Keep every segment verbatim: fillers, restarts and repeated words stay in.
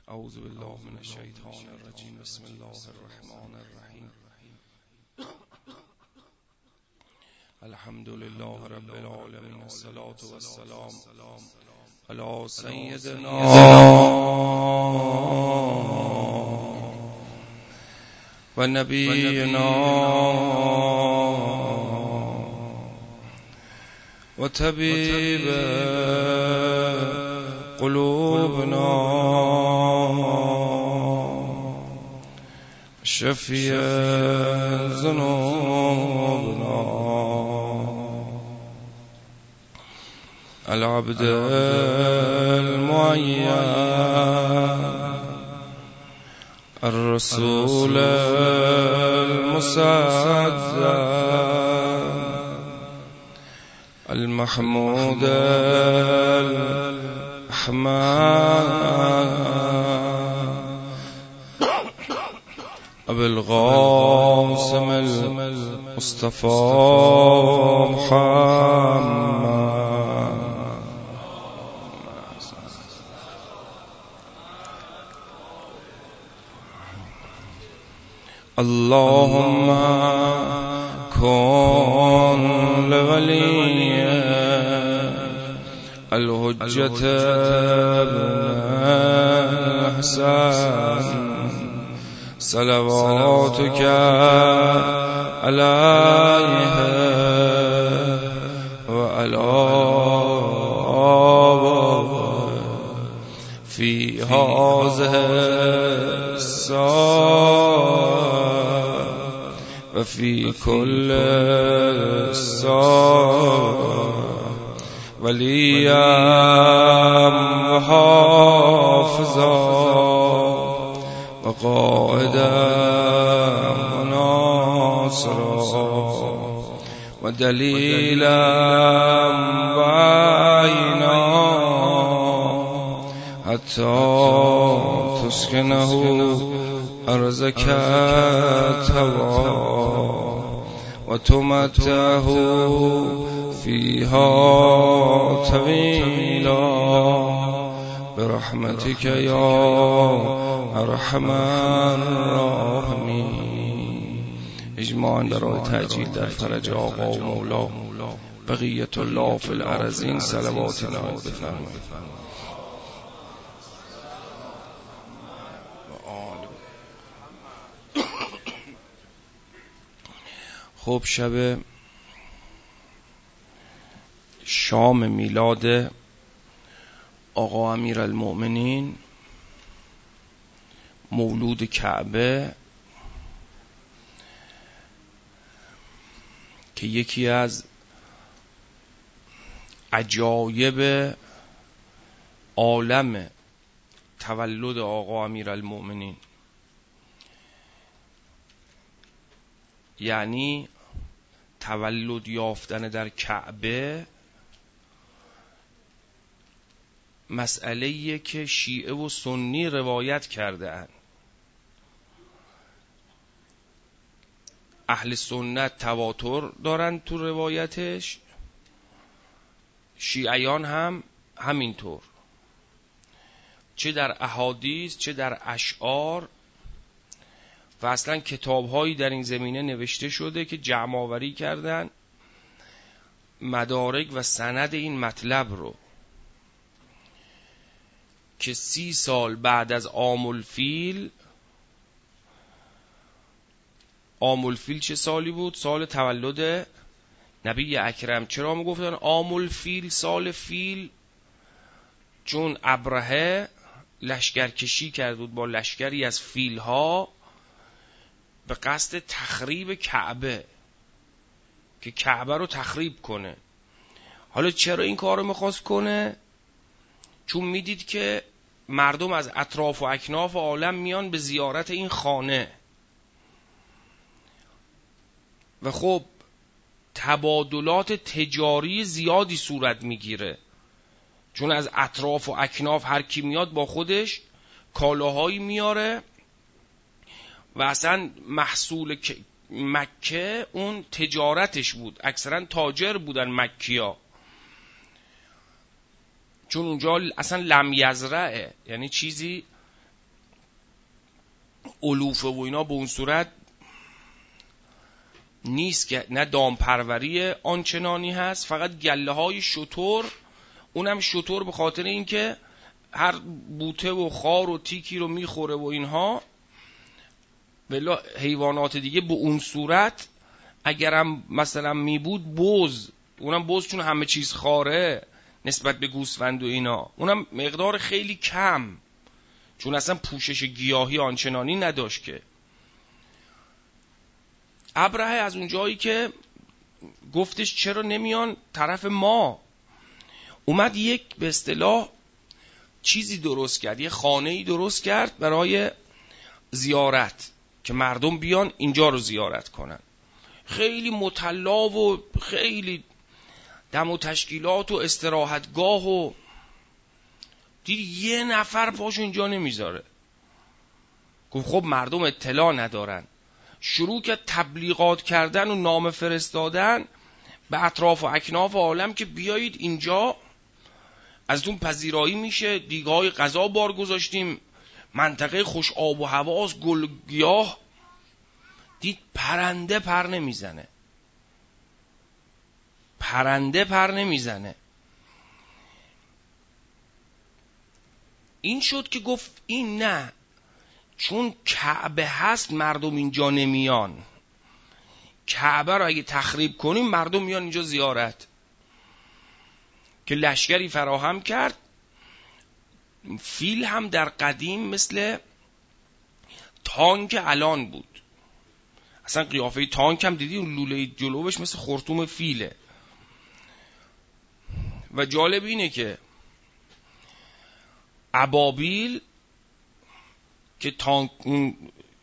اعوذ بالله من الشیطان الرجیم. بسم الله الرحمن الرحیم. الحمد لله رب العالمین. الصلاة والسلام علی سیدنا و نبینا و طبیب قلوبنا شفیع ذنوبنا العبد المعین الرسول المصدق المحمود الأحمد أبي القاسم المصطفى محمد. اللهم كن لولي الحجة ابن الحسن صلواتك عليه وعلى آبائه في هذه الساعة وفي كل ساعة وليا وحافظا وقائدا وناصرا ودليلا وعينا حتى تسكنه أرزك توا وتمتعه فيها طويلا برحمتك يا ارحم الراحمین. اجماعاً برای تأجیل در فرج آقا و مولا بقیت الله فی الارضین صلوات الله بفرمایید. خب شب شام میلاد آقا امیرالمؤمنین مولود کعبه که یکی از عجایب عالم تولد آقا امیرالمؤمنین، یعنی تولد یافتن در کعبه، مسئله‌ایه که شیعه و سنی روایت کرده اند. اهل سنت تواتر دارن تو روایتش، شیعیان هم همینطور، چه در احادیث چه در اشعار، و اصلا کتاب‌هایی در این زمینه نوشته شده که جمع آوری کردن مدارک و سند این مطلب رو که سی سال بعد از عام الفیل، عام الفیل چه سالی بود؟ سال تولد نبی اکرم. چرا میگفتن عام الفیل سال فیل؟ چون ابرهه لشکرکشی کرد بود با لشکری از فیلها به قصد تخریب کعبه، که کعبه رو تخریب کنه. حالا چرا این کار رو میخواست کنه؟ چون میدید که مردم از اطراف و اکناف عالم میان به زیارت این خانه و خب تبادلات تجاری زیادی صورت میگیره، چون از اطراف و اکناف هر کی میاد با خودش کالاهایی میاره و اصلا محصول مکه اون تجارتش بود. اکثرا تاجر بودن مکی‌ها، چون اونجا اصلا لم یزرعه، یعنی چیزی علوفه و اینا به اون صورت نیست که نه دامپروری آنچنانی هست، فقط گله های شتر، اونم شتر به خاطر اینکه هر بوته و خار و تیکی رو میخوره و اینها. بلا حیوانات دیگه به اون صورت اگرم مثلا می بود بز، اونم بز چون همه چیز خاره نسبت به گوسفند و اینا، اونم مقدار خیلی کم چون اصلا پوشش گیاهی آنچنانی نداشت که. ابرهه از اون جایی که گفتش چرا نمیان طرف ما، اومد یک به اصطلاح چیزی درست کرد، یه خانه‌ای درست کرد برای زیارت که مردم بیان اینجا رو زیارت کنن. خیلی مطلا و خیلی دم و تشکیلات و استراحتگاه و دید یه نفر پاشو اینجا نمیذاره. گفت خب مردم اطلاع ندارن. شروع کرد تبلیغات کردن و نامه فرستادن به اطراف و اکناف عالم که بیایید اینجا، ازتون پذیرایی میشه، دیگهای غذا بار گذاشتیم، منطقه خوش آب و هواست، گل گیاه. دید پرنده پر نمیزنه، پرنده پر نمیزنه. این شد که گفت این نه، چون کعبه هست مردم اینجا نمیان، کعبه رو اگه تخریب کنیم مردم میان اینجا زیارت. که لشکری فراهم کرد. فیل هم در قدیم مثل تانک الان بود، اصلا قیافه تانک هم دیدی اون لوله جلوش مثل خرطوم فیله. و جالب اینه که ابابیل که تانک اون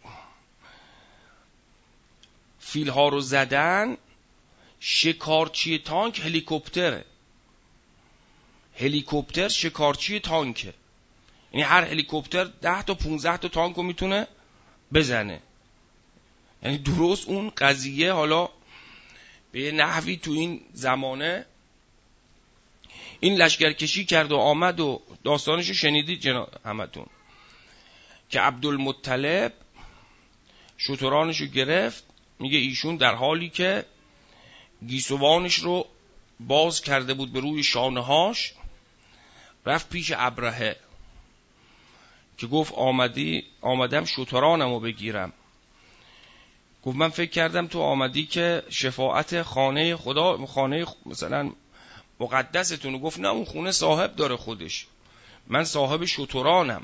فیل ها رو زدن، شکارچی تانک هلیکوپتره. هلیکوپتر شکارچی تانکه، یعنی هر هلیکوپتر ده تا پونزده تا تانک رو میتونه بزنه. یعنی درست اون قضیه حالا به نحوی تو این زمانه این لشکرکشی کرد و آمد و داستانشو شنیدید جناب همتون که عبدالمطلب شترانشو گرفت. میگه ایشون در حالی که گیسوانش رو باز کرده بود به روی شانه‌هاش، رفت پیش ابرهه که گفت آمدی آمدم شترانمو بگیرم. گفت من فکر کردم تو آمدی که شفاعت خانه خدا، خانه مثلا مقدستون. گفت نه، اون خونه صاحب داره خودش، من صاحب شترانم.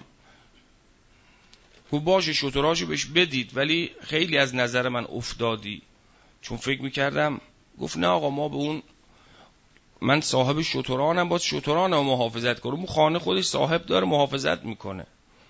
گفت باشه شتراشو بهش بدید، ولی خیلی از نظر من افتادی چون فکر میکردم. گفت نه آقا، ما به اون، من صاحب شترانم، باید شترانم محافظت کنم، اون خانه خودش صاحب داره محافظت میکنه.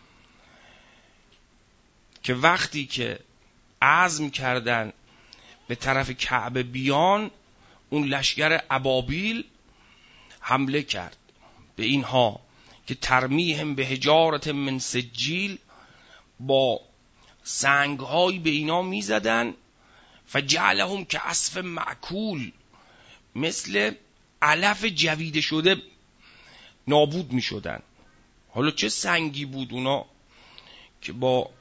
که وقتی که عزم کردن به طرف کعبه بیان، اون لشکر ابابیل حمله کرد به اینها که ترمیهم به حجارت من سجیل، با سنگ‌هایی به اینا میزدن. فجعلهم که عصف معکول، مثل علف جویده شده نابود میشدن. حالا چه سنگی بود اونا که با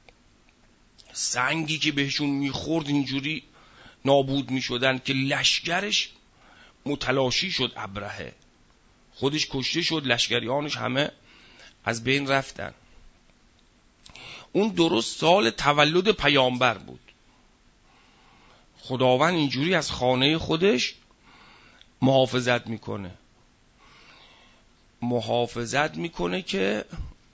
سنگی که بهشون میخورد اینجوری نابود میشدن که لشکرش متلاشی شد. ابرهه خودش کشته شد، لشکریانش همه از بین رفتن. اون درست سال تولد پیامبر بود. خداوند اینجوری از خانه خودش محافظت میکنه، محافظت میکنه که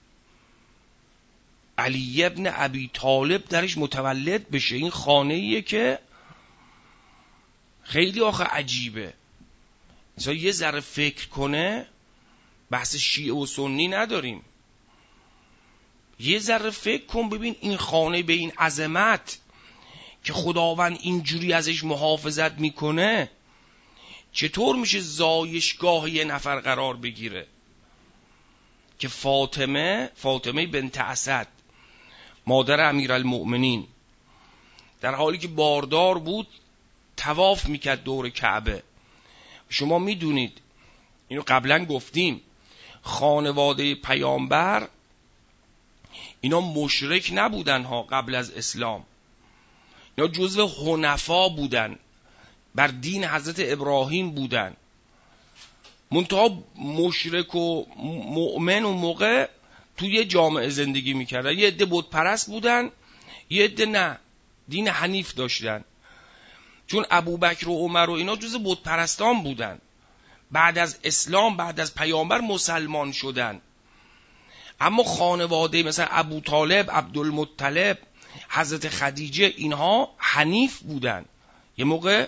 علی ابن ابی طالب درش متولد بشه. این خانه ایه که خیلی آخه عجیبه، مثلا یه ذره فکر کنه، بحث شیعه و سنی نداریم، یه ذره فکر کن ببین این خانه به این عظمت که خداوند اینجوری ازش محافظت میکنه، چطور میشه زایشگاه یه نفر قرار بگیره؟ که فاطمه فاطمه بنت اسد مادر امیرالمؤمنین در حالی که باردار بود طواف میکرد دور کعبه. شما میدونید اینو قبلا گفتیم، خانواده پیامبر اینا مشرک نبودن ها قبل از اسلام، اینا جزو حنفا بودن، بر دین حضرت ابراهیم بودن. منتها مشرک و مؤمن و موقع توی جامعه زندگی میکردن. یه عده بت پرست بودن، یه عده نه، دین حنیف داشتن. چون ابوبکر و عمر و اینا جز بت پرستان بودن، بعد از اسلام بعد از پیامبر مسلمان شدن. اما خانواده مثلا ابو طالب، عبدالمطلب، حضرت خدیجه، اینها حنیف بودن. یه موقع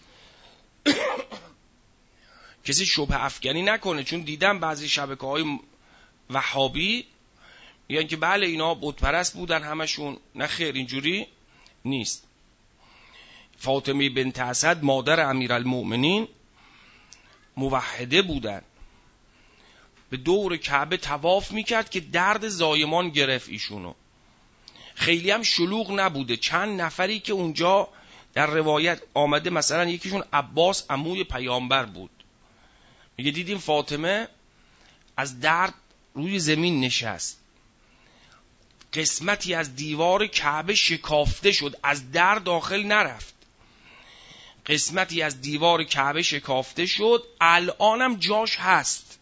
کسی شبه افکنی نکنه، چون دیدم بعضی شبکه‌های وهابی میگن که بله اینا بت پرست بودن همشون. نه خیر، اینجوری نیست. فاطمه بنت اسد مادر امیرالمؤمنین موحده بودن، به دور کعبه طواف میکرد که درد زایمان گرفت ایشونو. خیلی هم شلوغ نبوده. چند نفری که اونجا در روایت آمده، مثلا یکیشون عباس عموی پیامبر بود، میگه دیدیم فاطمه از درد روی زمین نشست، قسمتی از دیوار کعبه شکافته شد، از در داخل نرفت، قسمتی از دیوار کعبه شکافته شد، الانم جاش هست،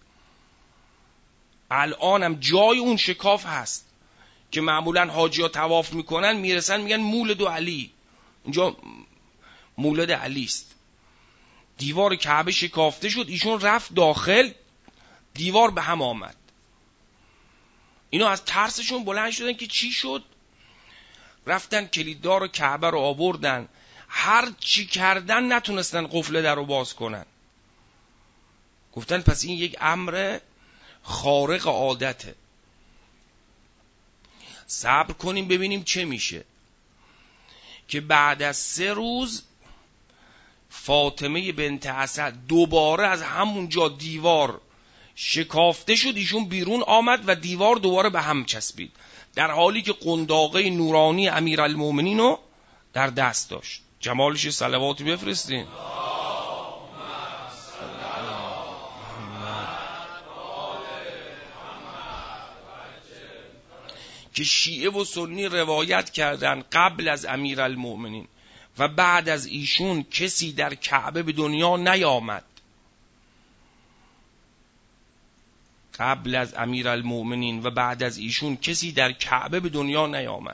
الانم جای اون شکاف هست که معمولا حاجی ها طواف میکنن، میرسن میگن مولد علی، اونجا مولد علی است. دیوار کعبه شکافته شد، ایشون رفت داخل، دیوار به هم آمد. اینا از ترسشون بلند شدن که چی شد، رفتن کلیددار کعبه رو آوردن، هر چی کردن نتونستن قفل در رو باز کنن. گفتن پس این یک امر خارق عادته، صبر کنیم ببینیم چه میشه. که بعد از سه روز فاطمه بنت اسد دوباره از همونجا دیوار شکافته شد، ایشون بیرون آمد و دیوار دوباره به هم چسبید، در حالی که قنداقه نورانی امیرالمومنین رو در دست داشت. جمالش صلواتی بفرستین. که شیعه و سنی روایت کردن قبل از امیرالمومنین و بعد از ایشون کسی در کعبه به دنیا نیامد. قبل از امیرالمومنین و بعد از ایشون کسی در کعبه به دنیا نیامد.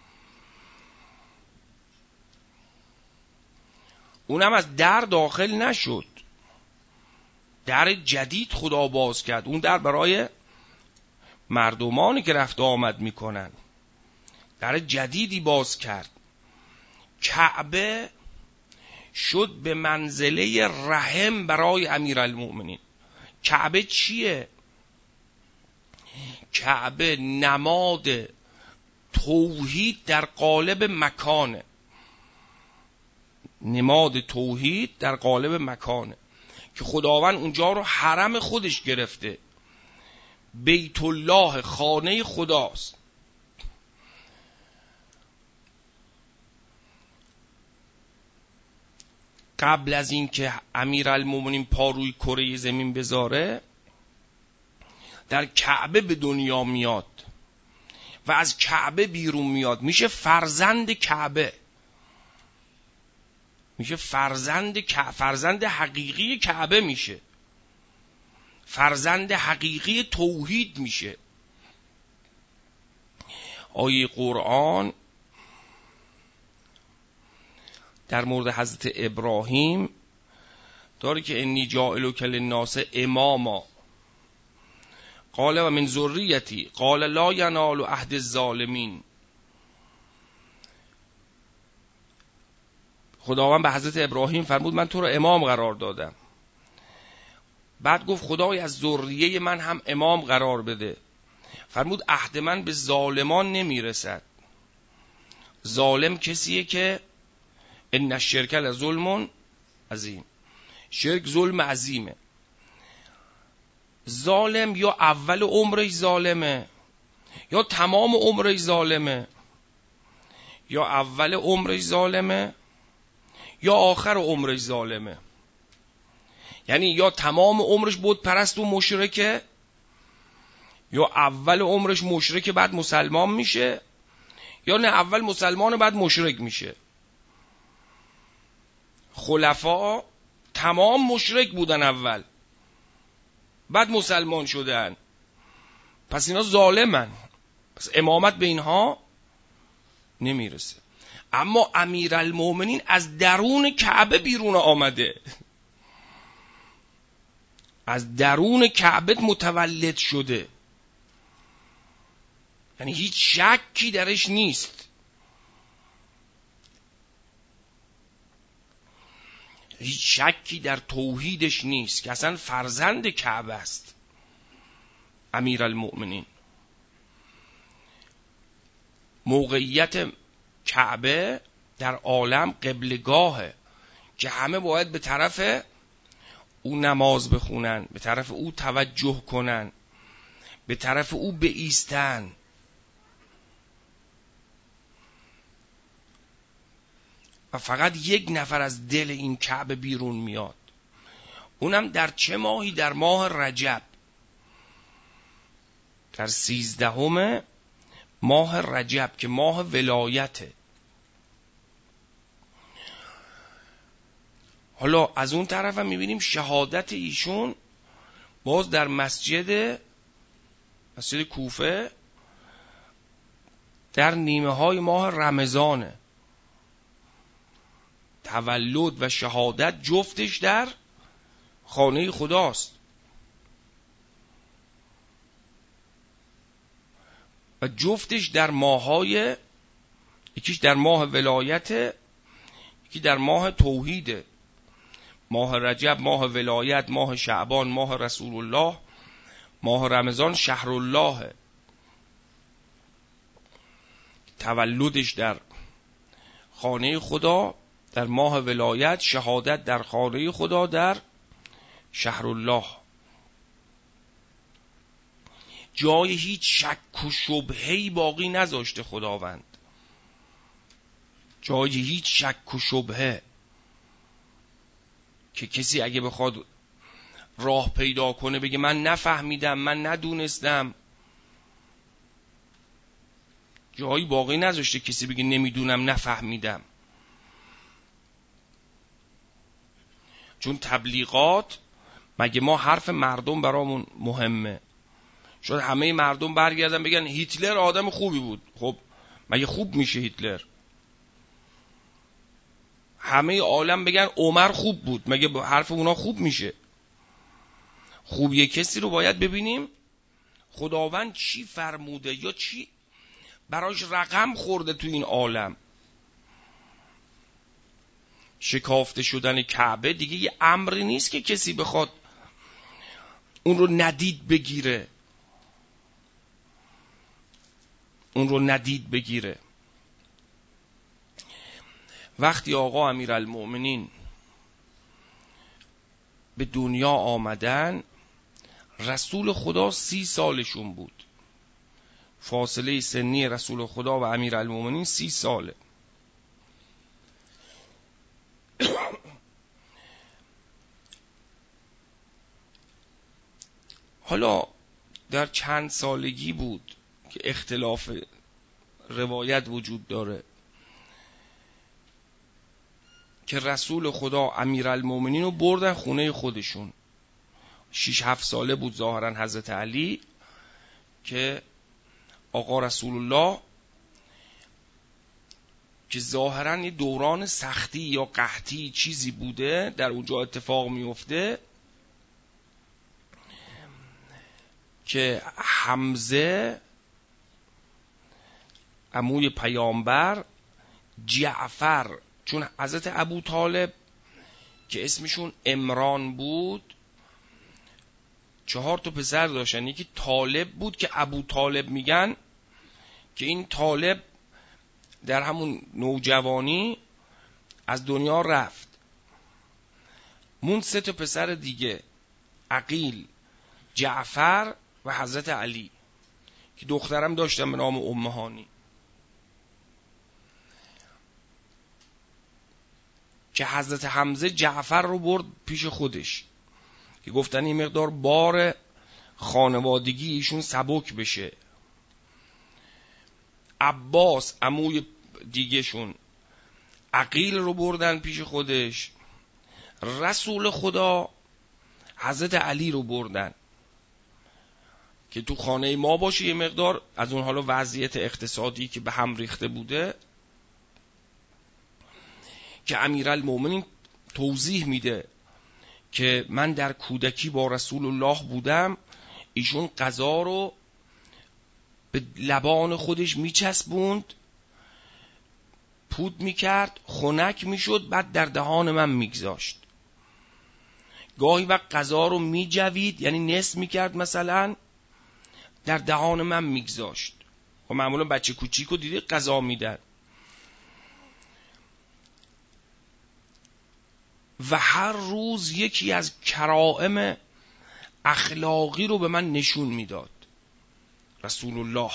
اونم از در داخل نشد، در جدید خدا باز کرد. اون در برای مردمانی که رفت آمد میکنن، در جدیدی باز کرد. کعبه شد به منزله رحم برای امیرالمومنین. کعبه چیه؟ کعبه نماد توحید در قالب مکانه، نماد توحید در قالب مکانه که خداوند اونجا رو حرم خودش گرفته، بیت الله خانه خداست. قبل از این که امیرالمومنین پا روی کره زمین بذاره، در کعبه به دنیا میاد و از کعبه بیرون میاد، میشه فرزند کعبه، میشه فرزند فرزند حقیقی کعبه، میشه فرزند حقیقی توحید میشه. آیه قرآن در مورد حضرت ابراهیم داره که انی جاعلک للناس اماما قال و من ذریتی قال لا ینال عهد الظالمین. خداوند به حضرت ابراهیم فرمود من تو رو امام قرار دادم. بعد گفت خدای از ذریه من هم امام قرار بده. فرمود عهد من به ظالمان نمیرسد. ظالم کسیه که ان الشرک لظلم عظیم، شرک ظلم عظیمه. ظالم یا اول عمرش ظالمه یا تمام عمرش ظالمه، یا اول عمرش ظالمه یا آخر عمرش ظالمه. یعنی یا تمام عمرش بت پرست و مشرکه، یا اول عمرش مشرک بعد مسلمان میشه، یا نه اول مسلمان بعد مشرک میشه. خلفا تمام مشرک بودن اول، بعد مسلمان شدن. پس اینا ظالمن، پس امامت به اینها نمیرسه. اما امیرالمومنین از درون کعبه بیرون آمده، از درون کعبه متولد شده، یعنی هیچ شکی درش نیست، هیچ شکی در توحیدش نیست که اصلا فرزند کعبه است. امیرالمومنین موقعیت کعبه در عالم قبلگاهه که همه باید به طرف او نماز بخونن، به طرف او توجه کنن، به طرف او بایستن. و فقط یک نفر از دل این کعبه بیرون میاد، اونم در چه ماهی؟ در ماه رجب، در سیزدهم ماه رجب که ماه ولایته. حالا از اون طرف هم میبینیم شهادت ایشون باز در مسجد مسجد کوفه در نیمه های ماه رمضانه. تولد و شهادت جفتش در خانه خداست و جفتش در ماهای، یکیش در ماه ولایت، یکی در ماه توحیده. ماه رجب ماه ولایت، ماه شعبان ماه رسول الله، ماه رمضان شهر الله. تولدش در خانه خدا در ماه ولایت، شهادت در خانه خدا در شهر الله. جای هیچ شک و شبهه‌ای باقی نذاشته خداوند، جای هیچ شک و شبهه که کسی اگه بخواد راه پیدا کنه بگه من نفهمیدم، من ندونستم، جایی باقی نذاشته کسی بگه نمیدونم نفهمیدم. چون تبلیغات، مگه ما حرف مردم برامون مهمه؟ شاید همه مردم برگردن بگن هیتلر آدم خوبی بود. خب مگه خوب میشه هیتلر؟ همه عالم بگن عمر خوب بود، مگه حرف اونا خوب میشه؟ خوبی کسی رو باید ببینیم خداوند چی فرموده یا چی براش رقم خورده تو این عالم. شکافته شدن کعبه دیگه یه امری نیست که کسی بخواد اون رو ندید بگیره، اون رو ندید بگیره. وقتی آقا امیرالمومنین به دنیا آمدن، رسول خدا سی سالشون بود. فاصله سنی رسول خدا و امیرالمومنین سی ساله. حالا در چند سالگی بود که اختلاف روایت وجود داره که رسول خدا امیرالمومنین رو بردن خونه خودشون. شش هفت ساله بود ظاهرا حضرت علی که آقا رسول الله، که ظاهرا یه دوران سختی یا قحطی چیزی بوده در اونجا اتفاق میفته، که حمزه عموی پیامبر، جعفر، چون حضرت ابو طالب که اسمشون عمران بود چهار تا پسر داشتن. یکی طالب بود که ابو طالب میگن، که این طالب در همون نوجوانی از دنیا رفت. مون سه تا پسر دیگه، عقیل، جعفر و حضرت علی، که دخترم داشتن به نام امهانی، که حضرت حمزه جعفر رو برد پیش خودش، که گفتن این مقدار بار خانوادگی ایشون سبک بشه. عباس عموی دیگهشون عقیل رو بردن پیش خودش. رسول خدا حضرت علی رو بردن که تو خانه ما باشه. یه مقدار از اون حالا وضعیت اقتصادی که به هم ریخته بوده که امیرالمومنین توضیح میده که من در کودکی با رسول الله بودم، ایشون غذا رو به لبان خودش میچسبوند، پود میکرد، خنک میشد، بعد در دهان من میگذاشت. گاهی وقت غذا رو میجوید، یعنی نصف میکرد مثلا، در دهان من میگذاشت. و معمولا بچه کوچیکو دیده غذا میدن. و هر روز یکی از کرائم اخلاقی رو به من نشون میداد رسول الله،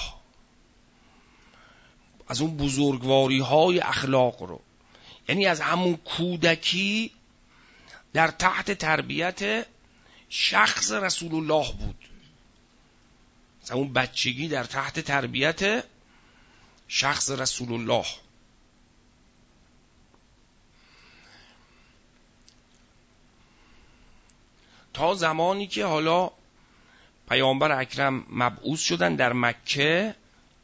از اون بزرگواری های اخلاق رو. یعنی از همون کودکی در تحت تربیت شخص رسول الله بود، از همون بچگی در تحت تربیت شخص رسول الله. تا زمانی که حالا پیامبر اکرم مبعوث شدن در مکه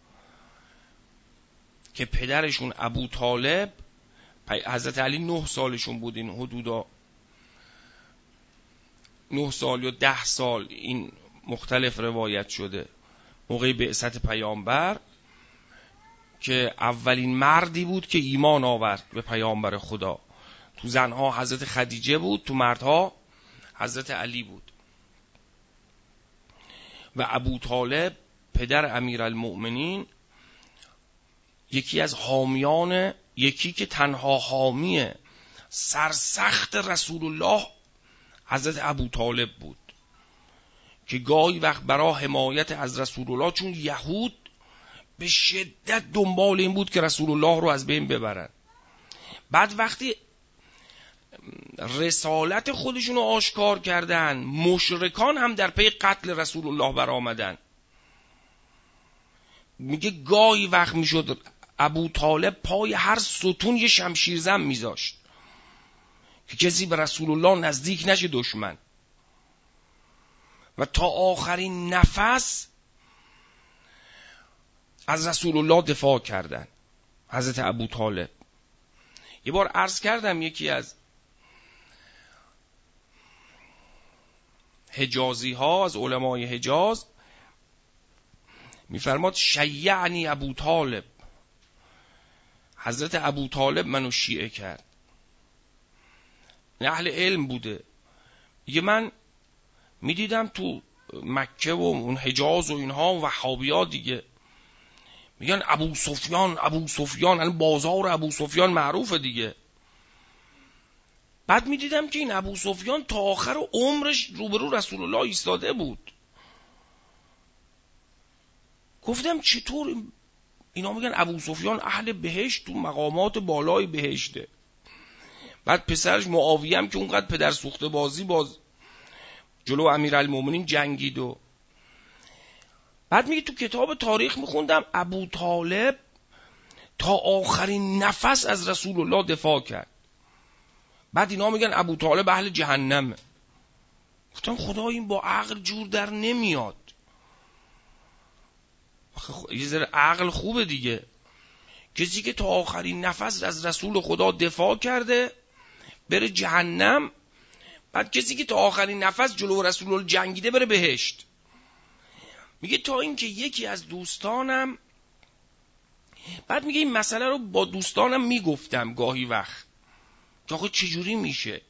که پدرشون ابو طالب، حضرت علی نه سالشون بود، این حدودا نه سال یا ده سال، این مختلف روایت شده، موقع بعثت پیامبر که اولین مردی بود که ایمان آورد به پیامبر خدا. تو زنها حضرت خدیجه بود، تو مردها حضرت علی بود. و ابو طالب پدر امیرالمؤمنین یکی از حامیان، یکی که تنها حامی سرسخت رسول الله حضرت ابو طالب بود که گاهی وقت برای حمایت از رسول الله، چون یهود به شدت دنبال این بود که رسول الله رو از بین ببرن، بعد وقتی رسالت خودشون رو آشکار کردن، مشرکان هم در پی قتل رسول الله برآمدن. میگه گاهی وقت میشد ابو طالب پای هر ستون یه شمشیرزن میذاشت که کسی به رسول الله نزدیک نشه، دشمن. و تا آخرین نفس از رسول الله دفاع کردن حضرت ابو طالب. یه بار عرض کردم یکی از حجازی ها، از علمای حجاز، میفرماد شیعنی ابو طالب، حضرت ابو طالب منو شیعه کرد. اهل علم بوده. یه من میدیدم تو مکه و اون حجاز و اینها و وهابی‌ها دیگه میگن ابو سفیان ابو سفیان، یعنی بازار ابو سفیان معروفه دیگه. بعد میدیدم که این ابو سفیان تا آخر عمرش روبرو رسول الله ایستاده بود. گفتم چطور اینا میگن ابو سفیان اهل بهشت، تو مقامات بالای بهشته. بعد پسرش معاویه هم که اونقدر پدر سوخته بازی باز جلو امیرالمومنین جنگید. و بعد میگه تو کتاب تاریخ میخوندم ابو طالب تا آخرین نفس از رسول الله دفاع کرد. بعد اینا میگن ابو طالب اهل جهنمه. گفتم خدا این با عقل جور در نمیاد. یه ذره عقل خوبه دیگه. کسی که تا آخرین نفس از رسول خدا دفاع کرده بره جهنم، بعد کسی که تا آخرین نفس جلو رسول الله جنگیده بره بهشت. میگه تا اینکه یکی از دوستانم، بعد میگه این مسئله رو با دوستانم میگفتم گاهی وقت که آخه چجوری میشه.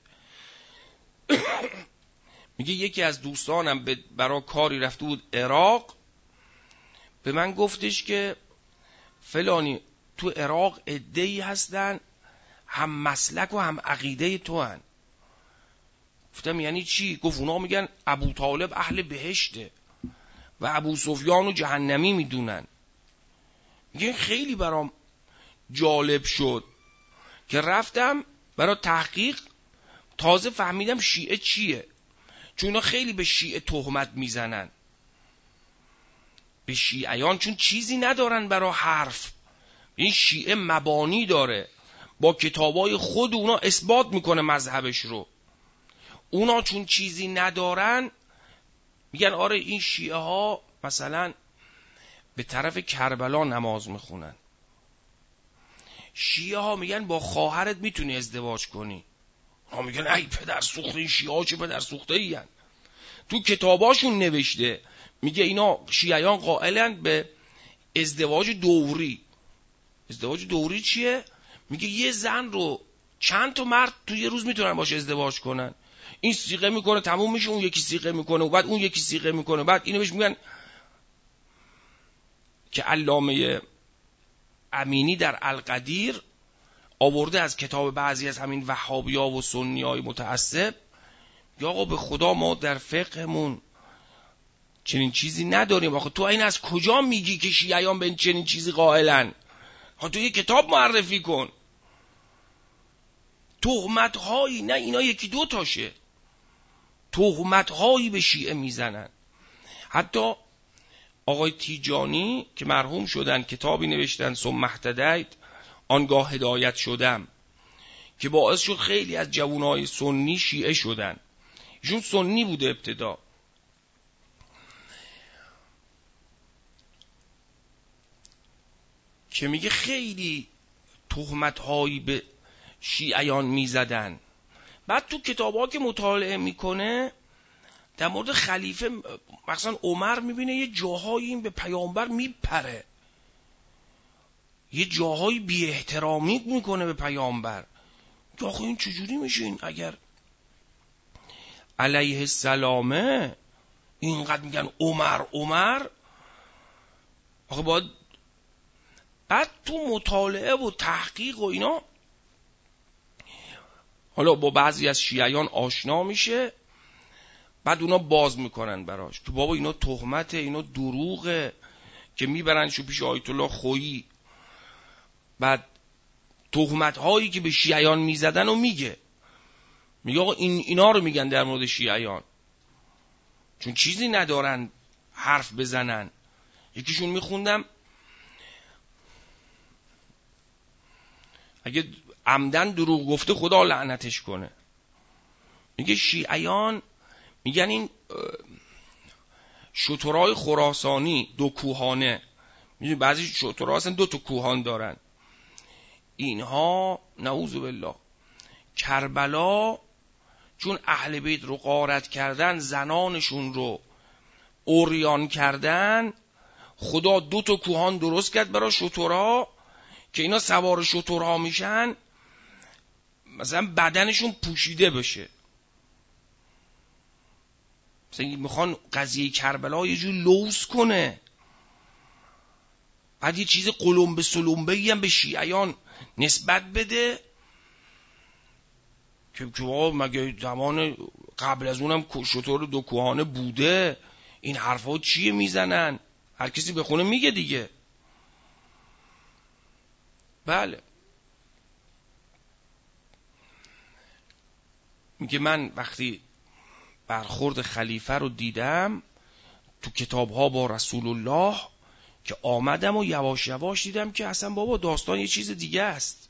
میگه یکی از دوستانم برای کاری رفته بود عراق، به من گفتش که فلانی تو عراق عده‌ای هستن هم مسلک و هم عقیده تو هن. گفتم یعنی چی؟ گفت اونا میگن ابو طالب اهل بهشته و ابو سفیان و جهنمی میدونن. میگه خیلی برام جالب شد که رفتم برای تحقیق، تازه فهمیدم شیعه چیه، چون اینا خیلی به شیعه تهمت میزنن به شیعیان، چون چیزی ندارن برای حرف. این شیعه مبانی داره، با کتابای خود اونا اثبات میکنه مذهبش رو. اونا چون چیزی ندارن میگن آره این شیعه ها مثلا به طرف کربلا نماز میخونن. شیعه ها میگن با خواهرت میتونی ازدواج کنی. اونا میگن ای پدر سوخته، این شیعه ها چه پدر سوخته این. تو کتاباشون نوشته، میگه اینا شیعیان قائلن به ازدواج دوری. ازدواج دوری چیه؟ میگه یه زن رو چند تا مرد تو یه روز میتونن باشه ازدواج کنن. این سیغه میکنه تموم میشه، اون یکی سیغه میکنه و بعد اون یکی سیغه میکنه، بعد اینو بهش میگن که علامه امینی در القدیر آورده از کتاب بعضی از همین وهابیا و سنیای متعصب، یا آقا به خدا ما در فقهمون چنین چیزی نداریم. آخه تو این از کجا میگی که شیعیان به چنین چیزی قائلن؟ آخه تو یه کتاب معرفی کن. تهمت هایی، نه اینا یکی دو تاشه، تهمت هایی به شیعه میزنن. حتی آقای تیجانی که مرحوم شدن کتابی نوشتن ثم اهتدیت، آنگاه هدایت شدم، که باعث شد خیلی از جوانای سنی شیعه شدن. ایشون سنی بوده ابتدا. که میگه خیلی تهمت هایی به شیعیان میزدن. بعد تو کتاب‌ها که مطالعه میکنه در مورد خلیفه مثلا عمر میبینه یه جاهایی این به پیامبر میپره، یه جاهایی بی احترامی میکنه به پیامبر. که آخه این چجوری میشه؟ این اگر علیه السلامه اینقدر میگن عمر عمر، آخه باید بعد تو مطالعه و تحقیق و اینا حالا با بعضی از شیعیان آشنا میشه، بعد اونا باز میکنن براش که بابا اینا تهمته، اینا دروغه، که میبرنشو پیش آیت الله خویی. بعد تهمت هایی که به شیعیان میزدن و میگه میگه آقا این اینا رو میگن در مورد شیعیان، چون چیزی ندارن حرف بزنن. یکیشون میخوندم اگه عمدن دروغ گفته خدا لعنتش کنه. میگه شیعیان میگن این شترهای خراسانی دو کوهانه، میدونی بعضی شترها اصلا دو تا کوهان دارن، اینها نعوذ بالله کربلا چون اهل بیت رو غارت کردن، زنانشون رو اوریان کردن، خدا دو تا کوهان درست کرد برای شترها که اینا سوار شترها میشن، مثلا بدنشون پوشیده بشه. مثلا میخوان قضیه کربلا یه جور لوس کنه. بعد یه چیز قلمبه سلمبه هم به شیعیان نسبت بده که که مگه زمان قبل از اونم شتر دو کوهانه بوده؟ این حرفا چیه میزنن؟ هر کسی بخونه میگه دیگه. بله میگه من وقتی برخورد خلیفه رو دیدم تو کتاب‌ها با رسول الله که آمدم و یواش یواش دیدم که اصلا بابا داستان یه چیز دیگه است.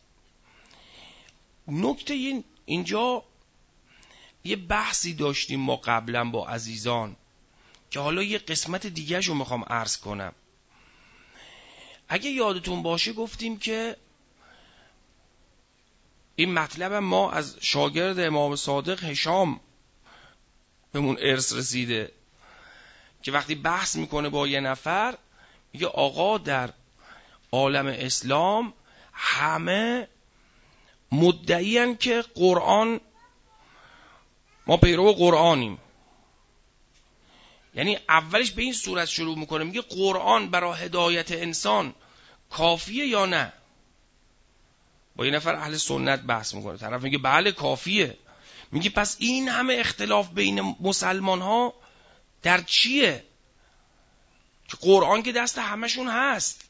نکته این اینجا یه بحثی داشتیم ما قبلا با عزیزان که حالا یه قسمت دیگه رو میخوام عرض کنم. اگه یادتون باشه گفتیم که این مطلب ما از شاگرد امام صادق هشام بهمون ارث رسیده که وقتی بحث میکنه با یه نفر میگه آقا در عالم اسلام همه مدعیان که قرآن، ما پیرو قرآنیم. یعنی اولش به این صورت شروع میکنه، میگه قرآن برای هدایت انسان کافیه یا نه؟ با یه نفر اهل سنت بحث میکنه، طرف میگه بله کافیه. میگه پس این همه اختلاف بین مسلمان ها در چیه؟ که قرآن که دست همشون هست.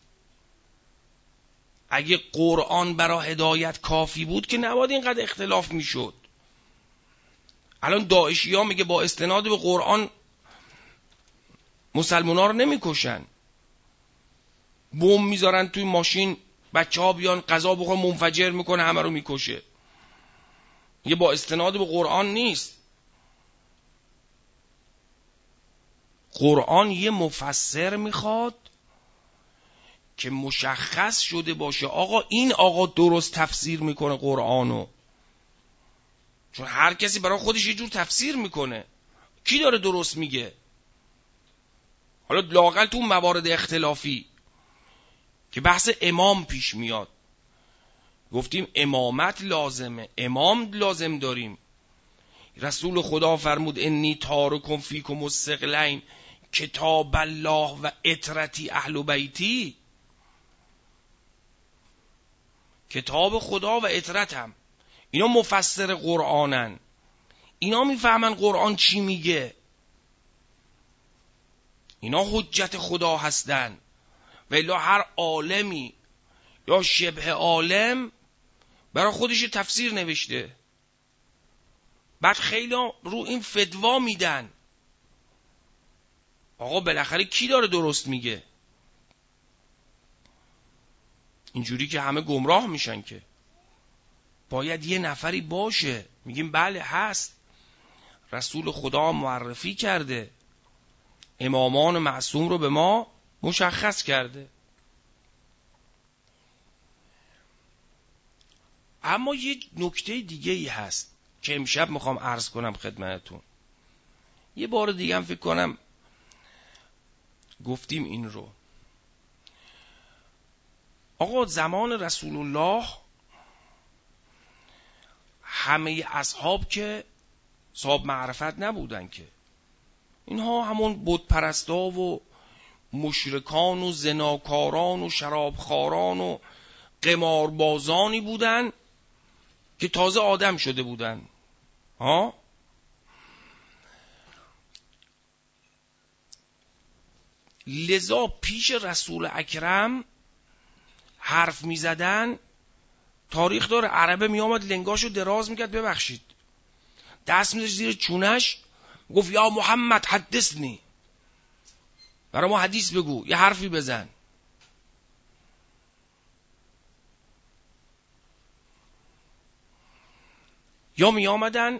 اگه قرآن برای هدایت کافی بود که نباید اینقدر اختلاف میشد. الان داعشی ها میگه با استناد به قرآن مسلمان ها رو نمیکشن. بمب میذارن توی ماشین، بچه ها بیان غذا بخورن منفجر میکنه همه رو میکشه. یه با استناد به قرآن نیست. قرآن یه مفسر میخواد که مشخص شده باشه آقا این آقا درست تفسیر میکنه قرآنو. چون هر کسی برای خودش یه جور تفسیر میکنه. کی داره درست میگه؟ حالا لااقل تو موارد اختلافی که بحث امام پیش میاد، گفتیم امامت لازمه، امام لازم داریم. رسول خدا فرمود انی تارکم فیکم الثقلین کتاب الله و اطرتی اهل بیتی. کتاب خدا و اطرتم، اینا مفسر قرآنن، اینا میفهمن قرآن چی میگه، اینا حجت خدا هستن. و الا هر عالمی یا شبه عالم برای خودش تفسیر نوشته، بعد خیلی رو این فتوا میدن. آقا بالاخره کی داره درست میگه؟ اینجوری که همه گمراه میشن که باید یه نفری باشه. میگیم بله هست، رسول خدا معرفی کرده، امامان معصوم رو به ما مشخص کرده. اما یه نکته دیگه ای هست که امشب میخوام عرض کنم خدمتتون. یه بار دیگه هم فکر کنم گفتیم این رو. آقا زمان رسول الله همه اصحاب که صاحب معرفت نبودن که، اینها همون بت پرستا و مشرکان و زناکاران و شرابخواران و قماربازانی بودن که تازه آدم شده بودن. ها لذا پیش رسول اکرم حرف می زدن. تاریخ داره عربه می آمد لنگاشو دراز میکرد، ببخشید دست میذاشت زیر چونش، گفت یا محمد حدثنی، برای ما حدیث بگو، یه حرفی بزن. یا می آمدن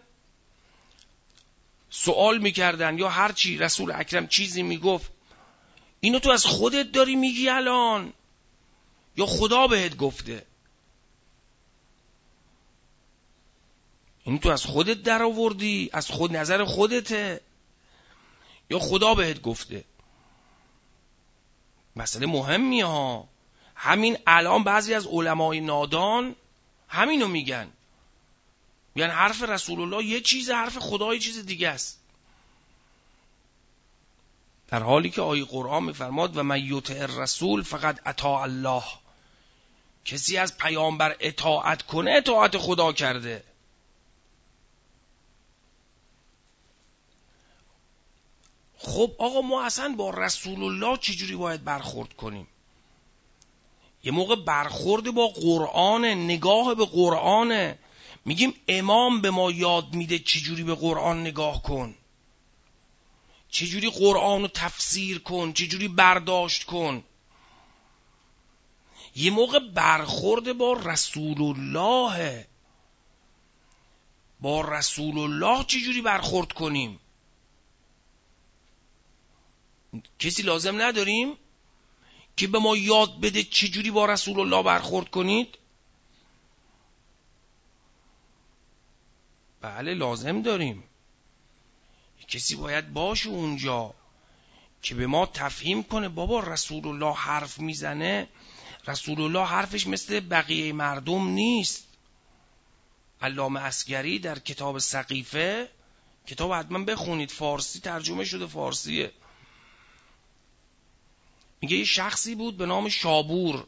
سوال میکردن یا هر چی، رسول اکرم چیزی میگفت، اینو تو از خودت داری میگی الان یا خدا بهت گفته؟ اینو تو از خودت در آوردی، از خود نظر خودته یا خدا بهت گفته؟ مسئله مهمیه ها. همین الان بعضی از علمای نادان همینو میگن، میگن حرف رسول الله یه چیزه، حرف خدا یه چیز دیگه است، در حالی که آیه قرآن میفرماد و من یطع الرسول فقط اطاع الله. کسی از پیامبر اطاعت کنه اطاعت خدا کرده. خب آقا ما اصلا با رسول الله چجوری باید برخورد کنیم؟ یه موقع برخورد با قرآن، نگاه به قرآن. میگیم امام به ما یاد میده چجوری به قرآن نگاه کن، چجوری قرآن رو تفسیر کن، چجوری برداشت کن. یه موقع برخورد با رسول الله، با رسول الله چجوری برخورد کنیم. کسی لازم نداریم که به ما یاد بده چجوری با رسول الله برخورد کنید؟ بله لازم داریم. کسی باید باشه اونجا که به ما تفهیم کنه بابا رسول الله حرف میزنه، رسول الله حرفش مثل بقیه مردم نیست. علامه اصغری در کتاب سقیفه، کتاب حتما بخونید، فارسی ترجمه شده، فارسیه، میگه یه شخصی بود به نام شابور.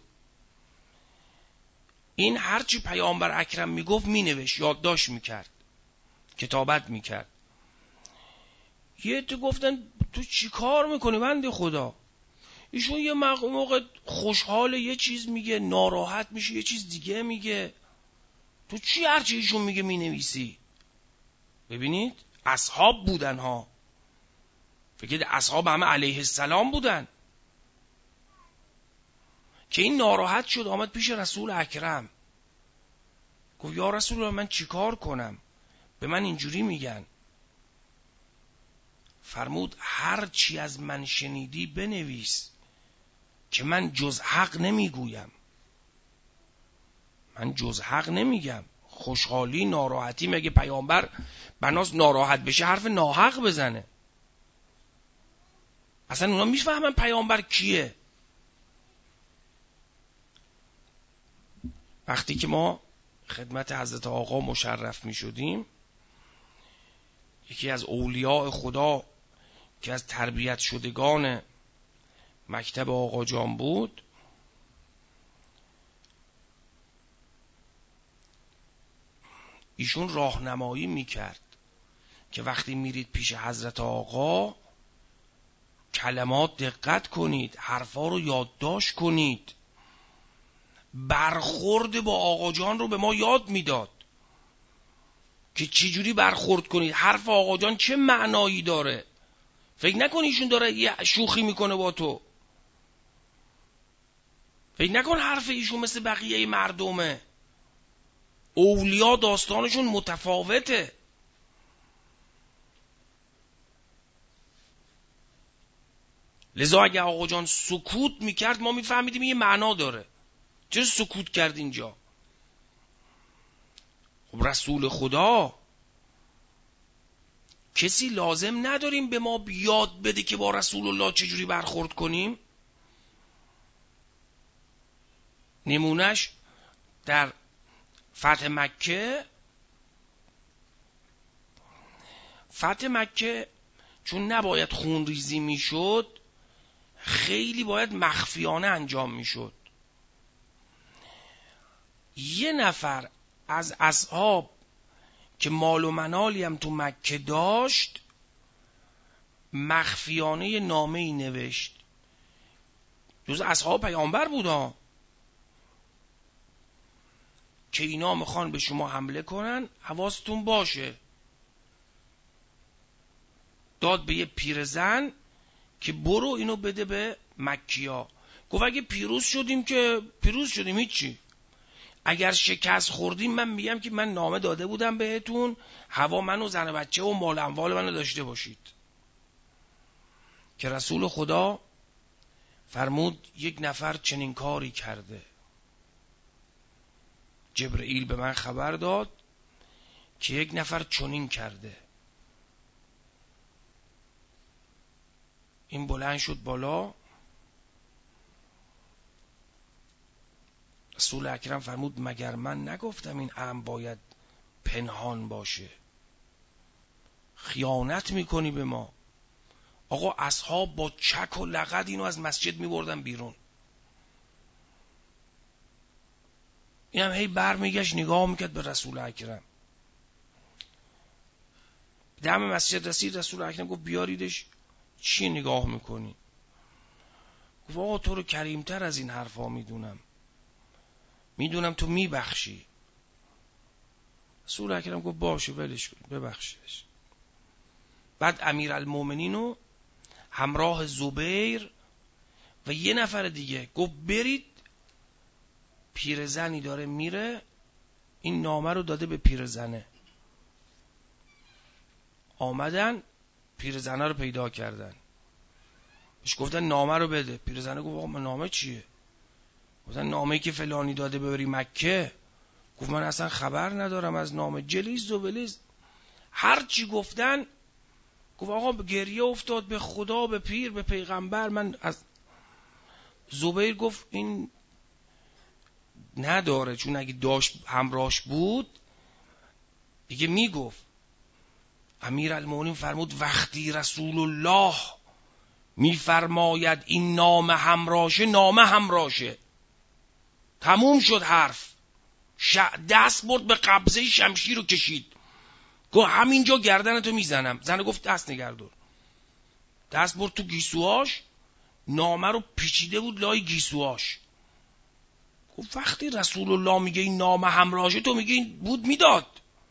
این هرچی پیامبر اکرم میگفت مینوشت، یادداشت میکرد، کتابت میکرد. یه عده گفتن تو چی کار میکنی بنده خدا؟ ایشون یه موقع خوشحال یه چیز میگه، ناراحت میشه یه چیز دیگه میگه، تو چی هرچی ایشون میگه مینویسی؟ ببینید اصحاب بودن ها، فکر اصحاب همه علیه السلام بودن. که این ناراحت شد، آمد پیش رسول اکرم، گفت یا رسول الله من چیکار کنم؟ به من اینجوری میگن. فرمود هر چی از من شنیدی بنویس که من جز حق نمیگویم. من جز حق نمیگم. خوشحالی ناراحتی، مگه پیامبر بناس ناراحت بشه حرف ناحق بزنه؟ اصلا اونا میفهمن پیامبر کیه؟ وقتی که ما خدمت حضرت آقا مشرف می شدیم، یکی از اولیاء خدا که از تربیت شدگان مکتب آقا جان بود، ایشون راهنمایی میکرد که وقتی میرید پیش حضرت آقا کلمات دقت کنید، حرفا رو یادداشت کنید. برخورد با آقا جان رو به ما یاد میداد که چجوری برخورد کنید، حرف آقا جان چه معنایی داره. فکر نکن ایشون داره یه شوخی میکنه با تو، فکر نکن حرف ایشون مثل بقیه مردمه. اولیا داستانشون متفاوته. لذا اگه آقا جان سکوت میکرد ما میفهمیدیم یه معنا داره. چرا سکوت کرد اینجا؟ خب رسول خدا، کسی لازم نداریم به ما یاد بده که با رسول الله چجوری برخورد کنیم. نمونش در فتح مکه، فتح مکه چون نباید خون ریزی میشد، خیلی باید مخفیانه انجام میشد. یه نفر از اصحاب که مال و منالی هم تو مکه داشت، مخفیانه نامه ای نوشت، جز اصحاب پیامبر بودا، که اینا میخوان به شما حمله کنن، حواستون باشه. داد به یه پیرزن که برو اینو بده به مکیا. گفت اگه پیروز شدیم که پیروز شدیم هیچی، اگر شکست خوردیم من میگم که من نامه داده بودم بهتون، هوا منو زن و بچه و مال اموال منو داشته باشید. که رسول خدا فرمود یک نفر چنین کاری کرده. جبرئیل به من خبر داد که یک نفر چنین کرده. این بلند شد بالا، رسول اکرم فرمود مگر من نگفتم این امر باید پنهان باشه؟ خیانت میکنی به ما. آقا اصحاب با چک و لغد اینو از مسجد میبردن بیرون. این هم هی بر میگشت نگاه میکرد به رسول اکرم. دم مسجد رسید، رسول اکرم گفت بیاریدش. چی نگاه میکنی؟ گفت آقا تو رو کریمتر از این حرفا میدونم، میدونم تو میبخشی. رسول اکرم گفت باشه ولش کن، ببخشش. بعد امیرالمومنینو همراه زبیر و یه نفر دیگه گفت برید، پیرزنی داره میره، این نامه رو داده به پیرزنه. آمدن پیرزنه رو پیدا کردن، بهش گفتن نامه رو بده. پیرزنه گفت آقا نامه چیه؟ گفتن نامه‌ای که فلانی داده ببری مکه. گفت من اصلا خبر ندارم از نامه. جلیز و ولیز هر چی گفتن. گفت آقا گریه افتاد به خدا، به پیر، به پیغمبر. من از زبیر گفت این نداره، چون اگه داشت همراهش بود دیگه میگفت. امیرالمومنین فرمود وقتی رسول الله میفرماید این نامه همراشه، نامه همراشه. تموم شد حرف. دست برد به قبضه شمشیر رو کشید، گفت همینجا گردنتو میزنم. زنه گفت دست نگردون. دست برد تو گیسوهاش، نامه رو پیچیده بود لای گیسوهاش. گفت وقتی رسول الله میگه این نامه همراشه، تو میگه این بود میداد.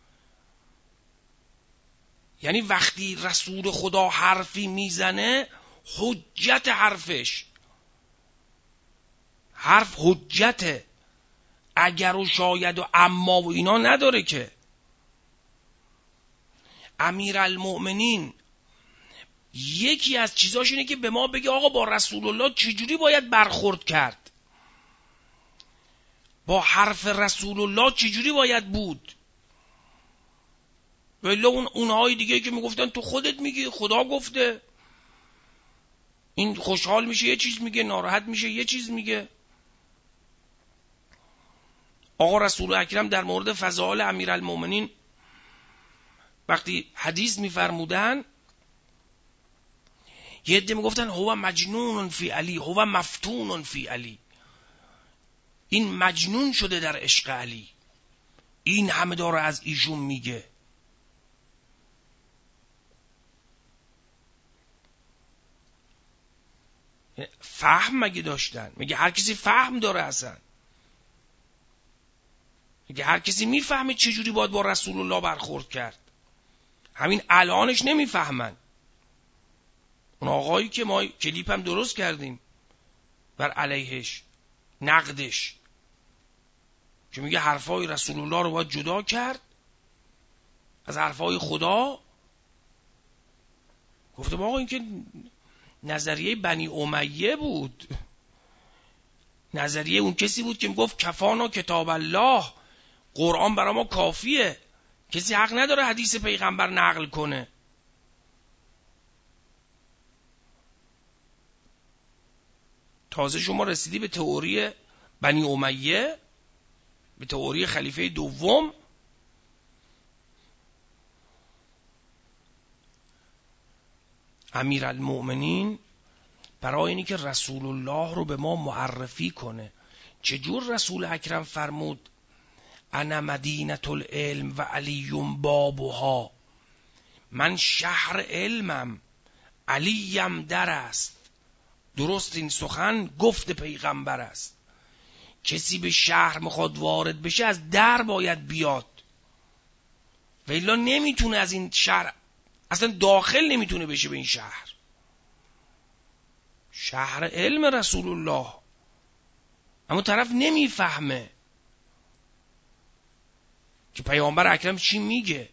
یعنی وقتی رسول خدا حرفی میزنه، حجت حرفش حرف حجته، اگر و شاید و اما و اینا نداره که. امیرالمؤمنین یکی از چیزاش اینه که به ما بگه آقا با رسول الله چجوری باید برخورد کرد، با حرف رسول الله چجوری باید بود. ولی اون اونهای دیگه که میگفتن تو خودت میگی، خدا گفته، این خوشحال میشه یه چیز میگه، ناراحت میشه یه چیز میگه. آقا رسول اکرم در مورد فضائل امیرالمؤمنین وقتی حدیث میفرمودن، یه عده میگفتن هو مجنون فی علی، هو مفتون فی علی، این مجنون شده در عشق علی، این همه داره از ایشون میگه. فهم مگه داشتن؟ میگه هر کسی فهم داره اصلا، میگه هر کسی میفهمه چجوری باید با رسول الله برخورد کرد. همین الانش نمیفهمن. اون آقایی که ما کلیپ هم درست کردیم بر علیهش، نقدش، که میگه حرفای رسول الله رو باید جدا کرد از حرفای خدا. گفتم آقا این که نظریه بنی امیه بود، نظریه اون کسی بود که میگفت کفانا کتاب الله، قرآن برای ما کافیه، کسی حق نداره حدیث پیغمبر نقل کنه. تازه شما رسیدی به تئوری بنی امیه، به تئوری خلیفه دوم. امیرالمؤمنین برای اینی که رسول الله رو به ما معرفی کنه، چجور رسول اکرم فرمود انا مدینة العلم و علی بابها، من شهر علمم، علیم در است. درست این سخن گفت پیغمبر است. کسی به شهر میخواد وارد بشه از در باید بیاد، و الا نمیتونه از این شهر اصلا داخل نمیتونه بشه به این شهر. شهر علم رسول الله، اما طرف نمیفهمه که پیامبر اکرم چی میگه.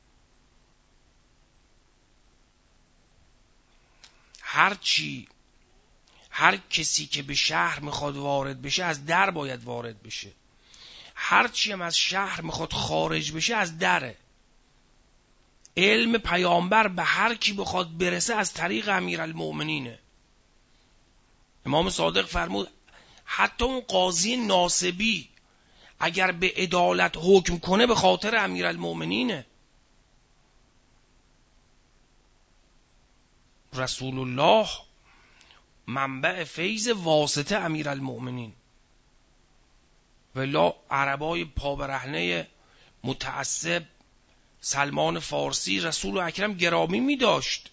هر چی هر کسی که به شهر میخواد وارد بشه از در باید وارد بشه، هر چی هم از شهر میخواد خارج بشه از دره. علم پیامبر به هر کی بخواد برسه از طریق امیرالمؤمنینه. امام صادق فرمود حتی اون قاضی ناصبی اگر به عدالت حکم کنه به خاطر امیرالمؤمنینه. رسول الله منبع فیض واسطه امیرالمؤمنین. ولی عربای پابرهنه متعصب سلمان فارسی رسول اکرم گرامی می داشت.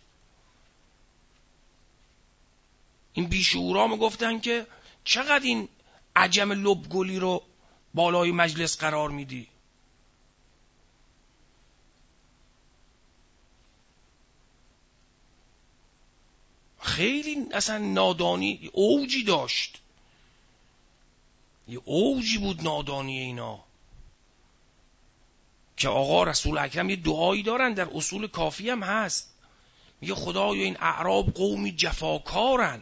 این بیشعورا می گفتن که چقدر این عجم لبگلی رو بالای مجلس قرار میدی. خیلی اصلا نادانی اوجی داشت، یه اوجی بود نادانی اینا. که آقا رسول اکرم یه دعایی دارن در اصول کافی هم هست، میگه خدایا این اعراب قومی جفاکارن،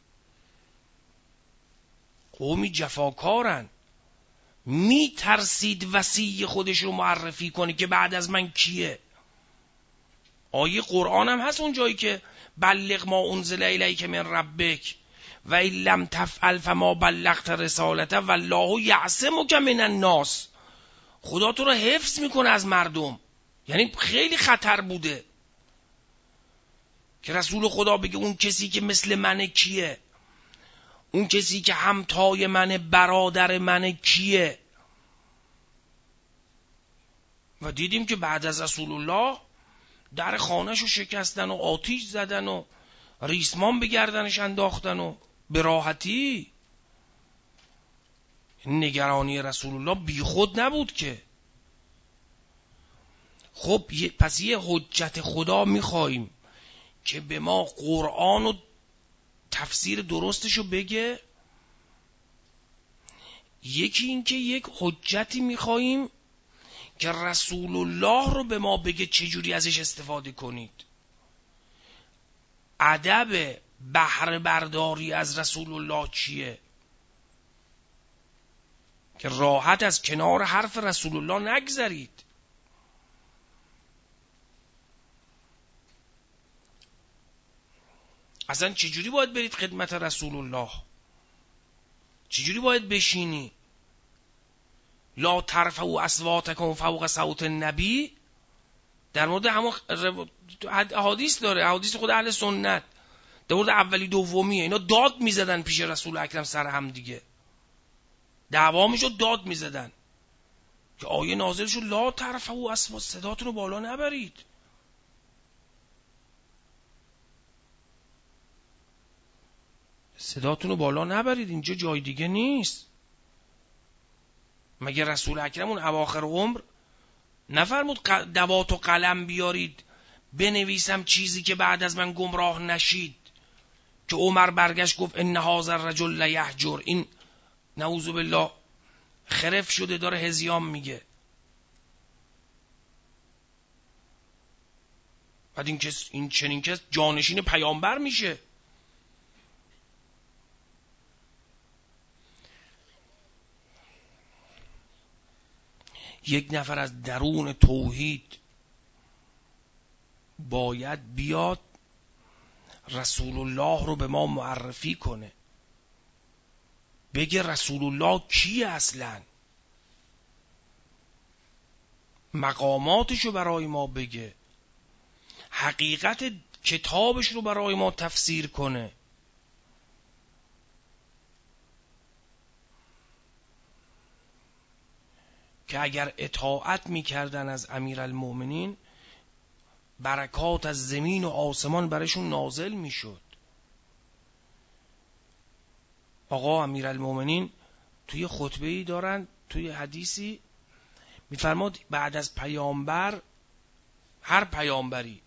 قومی جفاکارن، می ترسید وصی خودش رو معرفی کنه که بعد از من کیه. آیه قرآن هم هست اون جایی که بلغ ما انزل الیک من ربک و ان لم تفعل فما بلغت رسالته والله یعصمک من الناس. خدا تو رو حفظ میکنه از مردم. یعنی خیلی خطر بوده که رسول خدا بگه اون کسی که مثل منه کیه، اون کسی که همتای منه، برادر منه کیه. و دیدیم که بعد از رسول الله در خانه‌شو شکستن و آتیش زدن و ریسمان به گردنش انداختن و به راحتی. نگرانی رسول الله بی خود نبود که. خب پس یه حجت خدا میخواییم که به ما قرآن و تفسیر درستشو بگه. یکی این که یک حجتی میخواییم که رسول الله رو به ما بگه چجوری ازش استفاده کنید. ادب بهره برداری از رسول الله چیه؟ که راحت از کنار حرف رسول الله نگذرید. اصلا چجوری باید برید خدمت رسول الله؟ چجوری باید بشینی؟ لا ترفعوا اصواتکم فوق صوت النبی در مورد همون احادیث داره، احادیث خود اهل سنت در مورد اولی دومیه. اینا داد میزدن پیش رسول اکرم سر هم دیگه، دعوامشو داد میزدن که آیه نازل شد لا ترفعوا اصوات، صداتون رو بالا نبرید. صداتون رو بالا نبرید، اینجا جای دیگه نیست. مگه رسول اکرم اون اواخر عمر نفرمود دوات و قلم بیارید بنویسم چیزی که بعد از من گمراه نشید؟ که عمر برگشت گفت ان هذا الرجل لیهجر، این نعوذ بالله خرف شده داره هزیام میگه. بعد این کس این چنین کس جانشین پیامبر میشه. یک نفر از درون توحید باید بیاد رسول الله رو به ما معرفی کنه، بگه رسول الله کیه اصلا، مقاماتش رو برای ما بگه، حقیقت کتابش رو برای ما تفسیر کنه. که اگر اطاعت میکردن از امیرالمؤمنین برکات از زمین و آسمان برشون نازل میشد. آقا امیرالمؤمنین توی خطبه‌ای دارن، توی حدیثی میفرماد بعد از پیامبر، هر پیامبری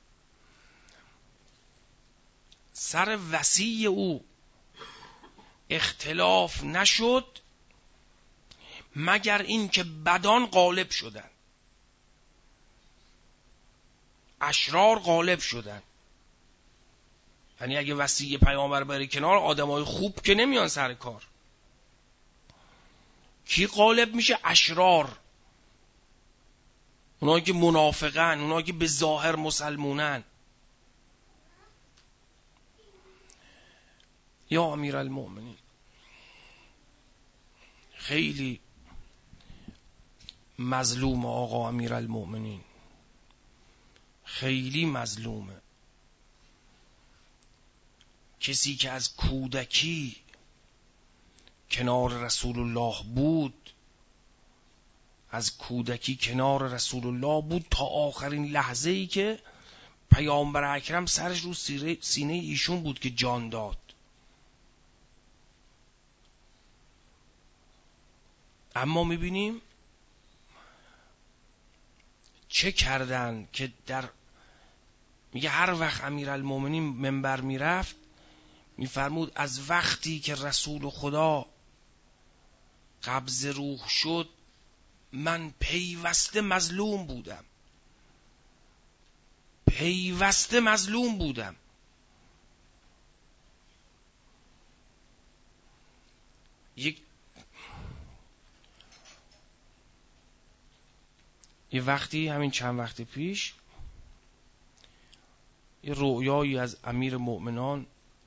سر وصی او اختلاف نشد مگر این که بدان غالب شدن، اشرار غالب شدن. یعنی اگه وصی پیامبر بره کنار، آدمای خوب که نمیان سر کار. کی غالب میشه؟ اشرار، اونایی که منافقن، اونایی که به ظاهر مسلمونن. یا امیرالمؤمنین خیلی مظلوم آقا امیرالمؤمنین، خیلی مظلومه. کسی که از کودکی کنار رسول الله بود، از کودکی کنار رسول الله بود تا آخرین لحظه ای که پیامبر اکرم سرش رو سینه ایشون بود که جان داد. اما میبینیم چه کردن که در میگه هر وقت امیرالمؤمنین منبر میرفت میفرمود از وقتی که رسول خدا قبض روح شد من پیوسته مظلوم بودم، پیوسته مظلوم بودم. یک یه وقتی همین چند وقت پیش یه رؤیایی از امیر مؤمنان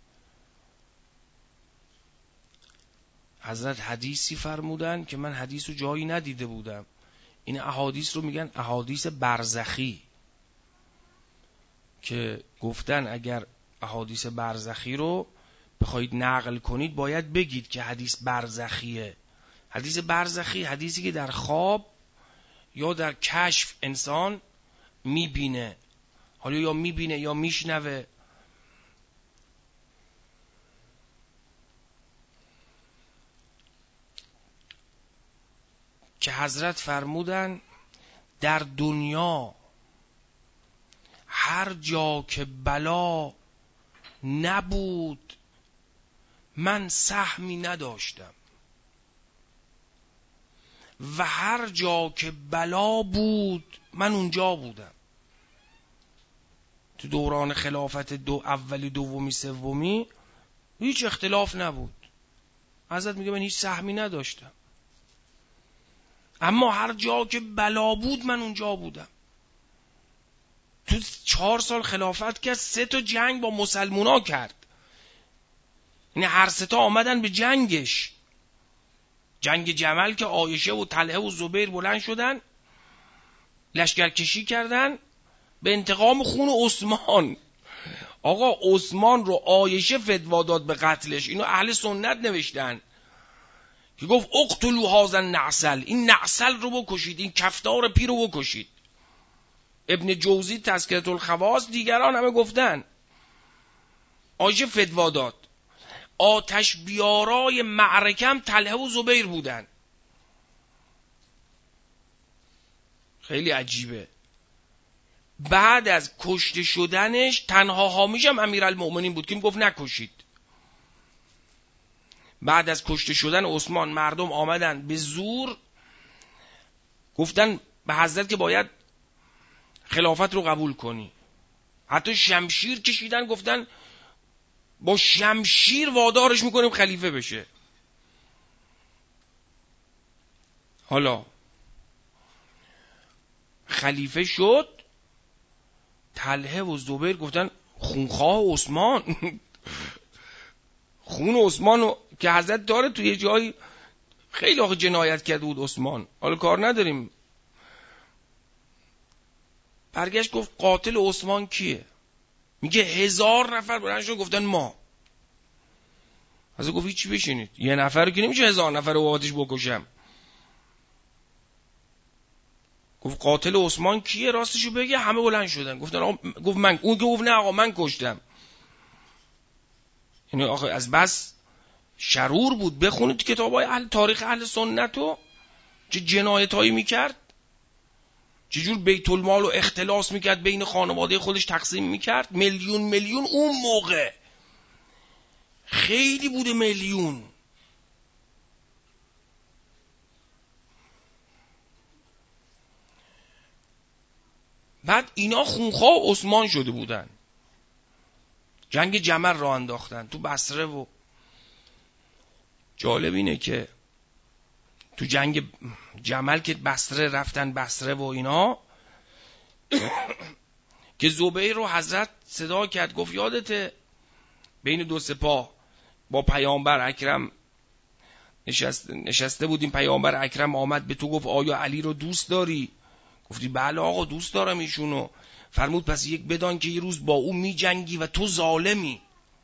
حضرت حدیثی فرمودن که من حدیث رو جایی ندیده بودم. این احادیث رو میگن احادیث برزخی، که گفتن اگر احادیث برزخی رو بخواید نقل کنید باید بگید که حدیث برزخیه. حدیث برزخی حدیثی که در خواب یا در کشف انسان میبینه، حالا یا میبینه یا میشنوه. که حضرت فرمودن در دنیا هر جا که بلا نبود من سهمی نداشتم. و هر جا که بلا بود من اونجا بودم. تو دوران خلافت دو اولی دومی سومی هیچ اختلاف نبود. حضرت میگه من هیچ سهمی نداشتم، اما هر جا که بلا بود من اونجا بودم. تو چهار سال خلافت کرد، سه تا جنگ با مسلمونا کرد، یعنی هر سه تا آمدن به جنگش. جنگ جمل که عایشه و طلحه و زبیر بلند شدن لشکرکشی کردن به انتقام خون عثمان. آقا عثمان رو عایشه فتوا داد به قتلش. اینو اهل سنت نوشتن که گفت اقتلوا هذا النعسل، این نعسل رو بکشید، این کفتار پیر رو بکشید. ابن جوزی تذکرة الخواص، دیگران همه گفتن. عایشه فتوا داد. آتش بیارای معرکم طلحه و زبیر بودن. خیلی عجیبه. بعد از کشته شدنش تنها حامیش هم امیرالمؤمنین بود که گفت نکشید. بعد از کشته شدن عثمان مردم آمدن به زور گفتن به حضرت که باید خلافت رو قبول کنی. حتی شمشیر کشیدن، گفتن با شمشیر وادارش میکنیم خلیفه بشه. حالا خلیفه شد، طلحه و زبیر گفتن خونخواه عثمان خون عثمان رو که حضرت داره توی جایی خیلی آخه جنایت کرده بود عثمان، حالا کار نداریم. برگشت گفت قاتل عثمان کیه؟ میگه هزار نفر بلند شدن گفتن ما. حضرت گفت چی بشینید، یه نفر که نمیشه هزار نفر رو آتش بکشم. گفت قاتل عثمان کیه راستشو بگه. همه بلند شدن گفتن آقا، گفت من. اون گفت نه آقا من کشتم. یعنی آقا از بس شرور بود. بخونید کتابای اهل تاریخ اهل سنتو چه جنایتایی میکرد، چجور بیت المال رو اختلاس میکرد، بین خانواده خودش تقسیم میکرد. میلیون میلیون اون موقع خیلی بوده، میلیون. بعد اینا خونخواه عثمان شده بودن، جنگ جمل را انداختن تو بصره. و جالب اینه که تو جنگ جمل که بصره رفتن، بصره و اینا که زبیر رو حضرت صدا کرد گفت یادته بین دو سپاه با پیامبر اکرم نشست نشسته بودیم، پیامبر اکرم آمد به تو گفت آیا علی رو دوست داری؟ گفتی بله آقا دوست دارم ایشونو. فرمود پس یک بدان که یه روز با او می جنگی و تو ظالمی.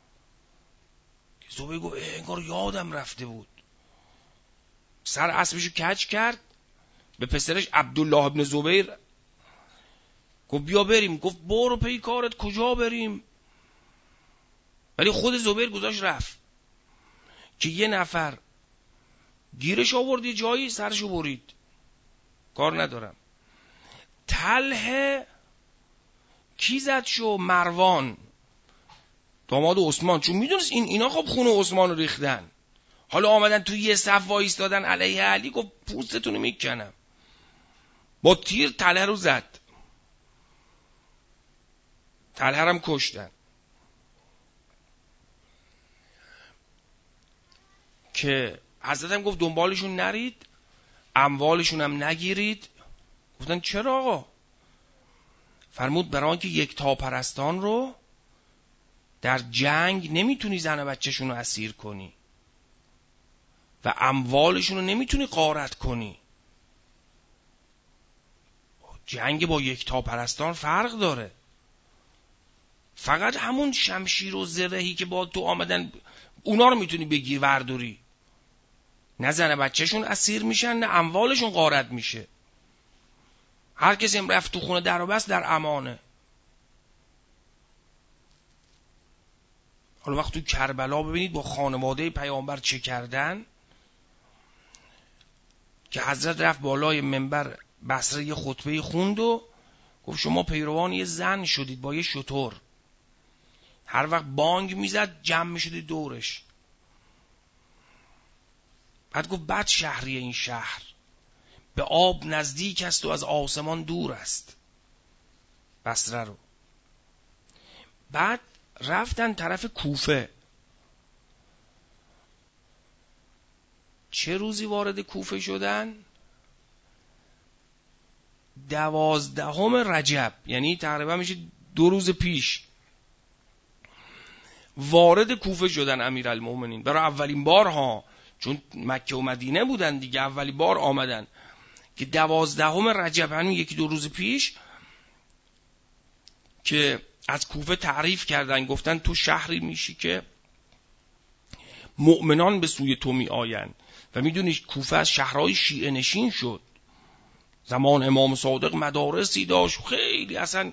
زبیر گفت انگار یادم رفته بود. سر اسبشو کج کرد، به پسرش عبدالله ابن زبیر گفت بیا بریم. گفت برو پی کارت، کجا بریم؟ ولی خود زبیر گذاشت رفت که یه نفر گیرش آورد یه جایی، سرشو برید. کار ندارم. طلحه کی زد شو؟ مروان داماد عثمان، چون میدونست این اینا خب خون عثمان رو ریختن. حالا آمدن توی یه صف وایستادن علیه علی. گفت پوستتون رو میکنم. با تیر طلحه رو زد، طلحه هم کشتن. که حضرت هم گفت دنبالشون نرید، اموالشون هم نگیرید. گفتن چرا آقا؟ فرمود برای آنکه یکتا پرستان رو در جنگ نمیتونی زن و بچه‌شون رو اسیر کنی و اموالشون رو نمیتونی غارت کنی. جنگ با یکتا پرستان فرق داره. فقط همون شمشیر و زرهی که با تو آمدن اونا رو میتونی بگیر ورداری، نه زن و بچه‌شون اسیر میشن نه اموالشون غارت میشه. هر کسی هم رفت تو خونه در و بست در امانه. حالا وقت تو کربلا ببینید با خانواده پیامبر چه کردن، که حضرت رفت بالای منبر بصره یه خطبه خوند و گفت شما پیروان یه زن شدید با یه شتر. هر وقت بانگ میزد جمع میشدید دورش. بعد گفت بد شهری این شهر، به آب نزدیک است و از آسمان دور است. بصره رو. بعد رفتن طرف کوفه. چه روزی وارد کوفه شدن؟ دوازدهم رجب، یعنی تقریبا میشه دو روز پیش وارد کوفه شدن امیرالمومنین. برای اولین بار ها، چون مکه و مدینه بودن دیگه، اولین بار آمدن که دوازدهم رجب، همین یکی دو روز پیش، که از کوفه تعریف کردن، گفتن تو شهری میشی که مؤمنان به سوی تو می آین. و میدونی کوفه از شهرهای شیعه نشین شد. زمان امام صادق مدارسی داشت، خیلی اصلا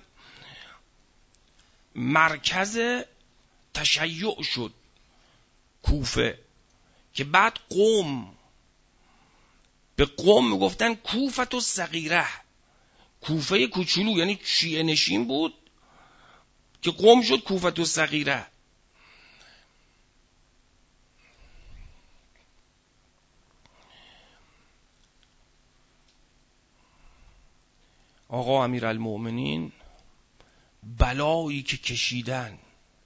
مرکز تشیع شد کوفه، که بعد قوم به قوم میگفتن کوفه و صغیره، کوفه کوچولو، یعنی شیعه نشین بود که قوم شد کوفه و صغیره. آقا امیرالمؤمنین بلایی که کشیدن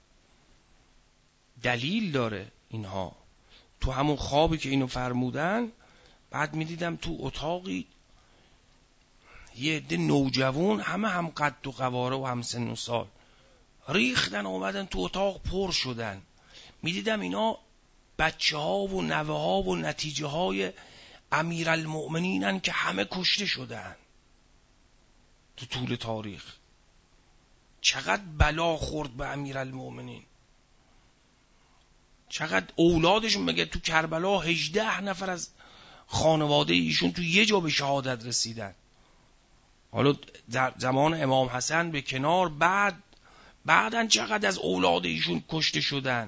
دلیل داره. اینها تو همون خوابی که اینو فرمودن، بعد میدیدم تو اتاقی یه عده نوجوان، همه هم قد و قواره و هم سن و سال، ریختن اومدن تو اتاق، پر شدن. میدیدم اینا بچه ها و نوه ها و نتیجه های امیرالمؤمنینن که همه کشته شدن تو طول تاریخ. چقدر بلا خورد به امیرالمؤمنین، چقدر اولادشون، مگه تو کربلا هجده نفر از خانواده ایشون تو یه جا به شهادت رسیدن. حالا در زمان امام حسن به کنار، بعد بعدن چقدر از اولاد ایشون کشته شدن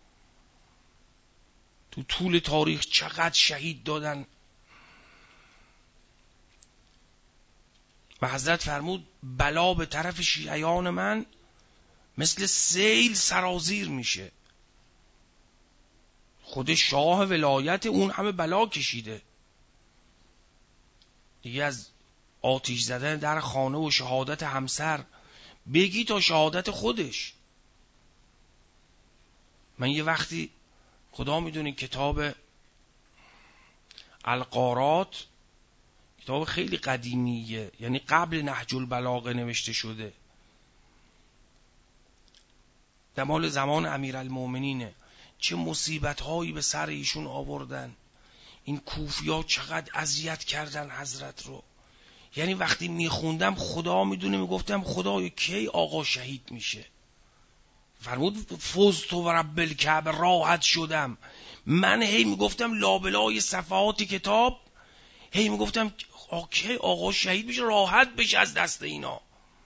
تو طول تاریخ، چقدر شهید دادن. و حضرت فرمود بلا به طرف شیعیان من مثل سیل سرازیر میشه. خود شاه ولایت اون همه بلا کشیده دیگه، از آتش زدن در خانه و شهادت همسر بگی تا شهادت خودش. من یه وقتی، خدا میدونی، کتاب الغارات کتاب خیلی قدیمیه، یعنی قبل نهج البلاغه نوشته شده، در مال زمان امیرالمؤمنینه. چه مصیبت هایی به سر ایشون آوردن. این کوفیا چقدر اذیت کردن حضرت رو. یعنی وقتی میخوندم خدا میدونه، میگفتم خدای کی آقا شهید میشه. فرمود فزت و رب الکعبه، راحت شدم. من هی میگفتم لابلای صفحات کتاب، هی میگفتم کی آقا شهید میشه، راحت بشه از دست اینا.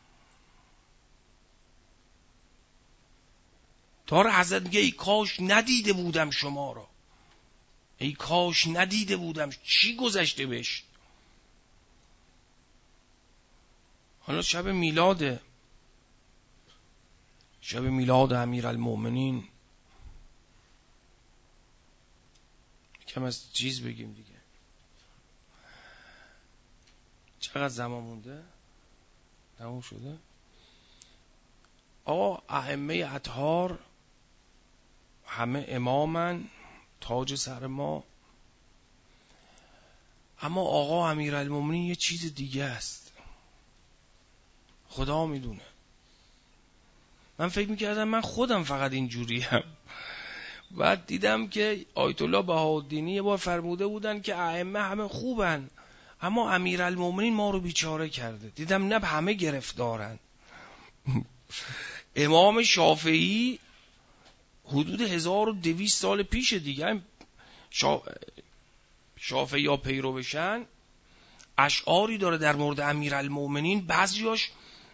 تا حضرت میگه ای کاش ندیده بودم شما را، ای کاش ندیده بودم چی گذشته بهش. حالا شب میلاده، شب میلاد امیرالمؤمنین، کم از چیز بگیم دیگه. چقدر زمان مونده؟ تموم شده؟ آقا ائمه اطهار همه امامن، تاج سر ما. اما آقا امیرالمؤمنین یه چیز دیگه است، خدا میدونه. من فکر میکردم من خودم فقط اینجوریم، بعد دیدم که آیت الله بهاءالدینی یه بار فرموده بودن که ائمه همه خوبن، اما امیرالمؤمنین ما رو بیچاره کرده. دیدم نه، همه گرفتارن. امام شافعی حدود هزار و دویست سال پیش دیگه، شا... شافعی ها پیرو بشن، اشعاری داره در مورد امیرالمؤمنین، بعضیاش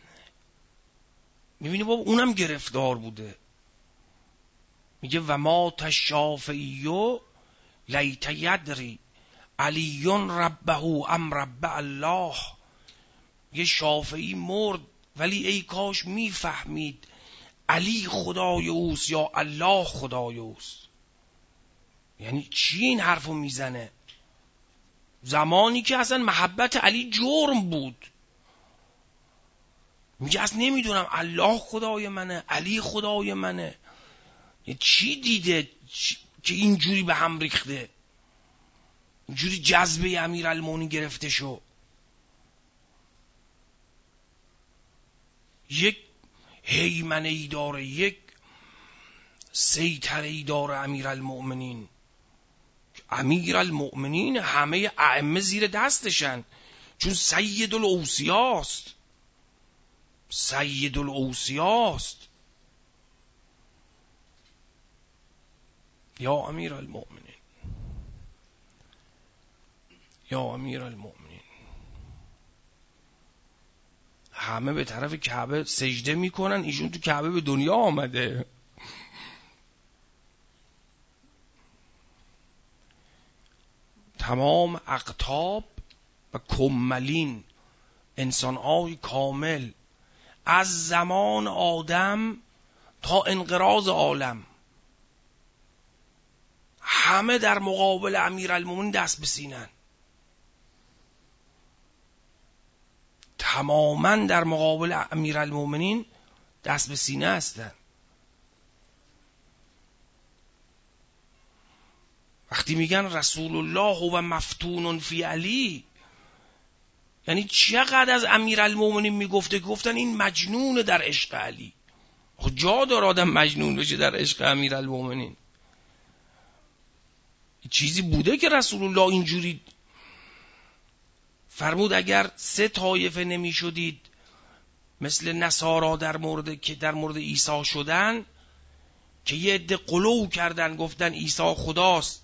میبینی بابا اونم گرفتار بوده. میگه و ما تشافعیو لیت یدری علیون ربه ام رب الله. یه شافعی مرد، ولی ای کاش میفهمید علی خدای اوست یا الله خدای اوست. یعنی چی این حرفو میزنه؟ زمانی که اصلا محبت علی جرم بود. میگه از نمیدونم الله خدای منه، علی خدای منه، چی دیده که اینجوری به هم ریخته، اینجوری جذبه امیرالمومنین گرفته شو. یک هیمنه ای داره، یک سیطره ای داره امیرالمومنین. امیرالمومنین همه ائمه زیر دستشن، چون سید الاوصیاست، سید الاوصیاست. یا امیرالمومنین، یا امیرالمومنین. همه به طرف کعبه سجده میکنن، ایشون تو کعبه به دنیا آمده. تمام اقطاب و کملین، انسان‌های کامل از زمان آدم تا انقراض عالم، همه در مقابل امیرالمومنین دست به سینه‌اند. تماما در مقابل امیرالمومنین دست به سینه هستند. وقتی میگن رسول الله و مفتون فی علی، یعنی چقدر از امیرالمومنین میگفته، گفتن این مجنون در عشق علی. خب جا داره آدم مجنون بشه در عشق امیرالمومنین؟ چیزی بوده که رسول الله اینجوری فرمود اگر سه طایفه نمی شدید مثل نصارا در مورد که در مورد عیسی شدن، که یه عده غلو کردن گفتن عیسی خداست،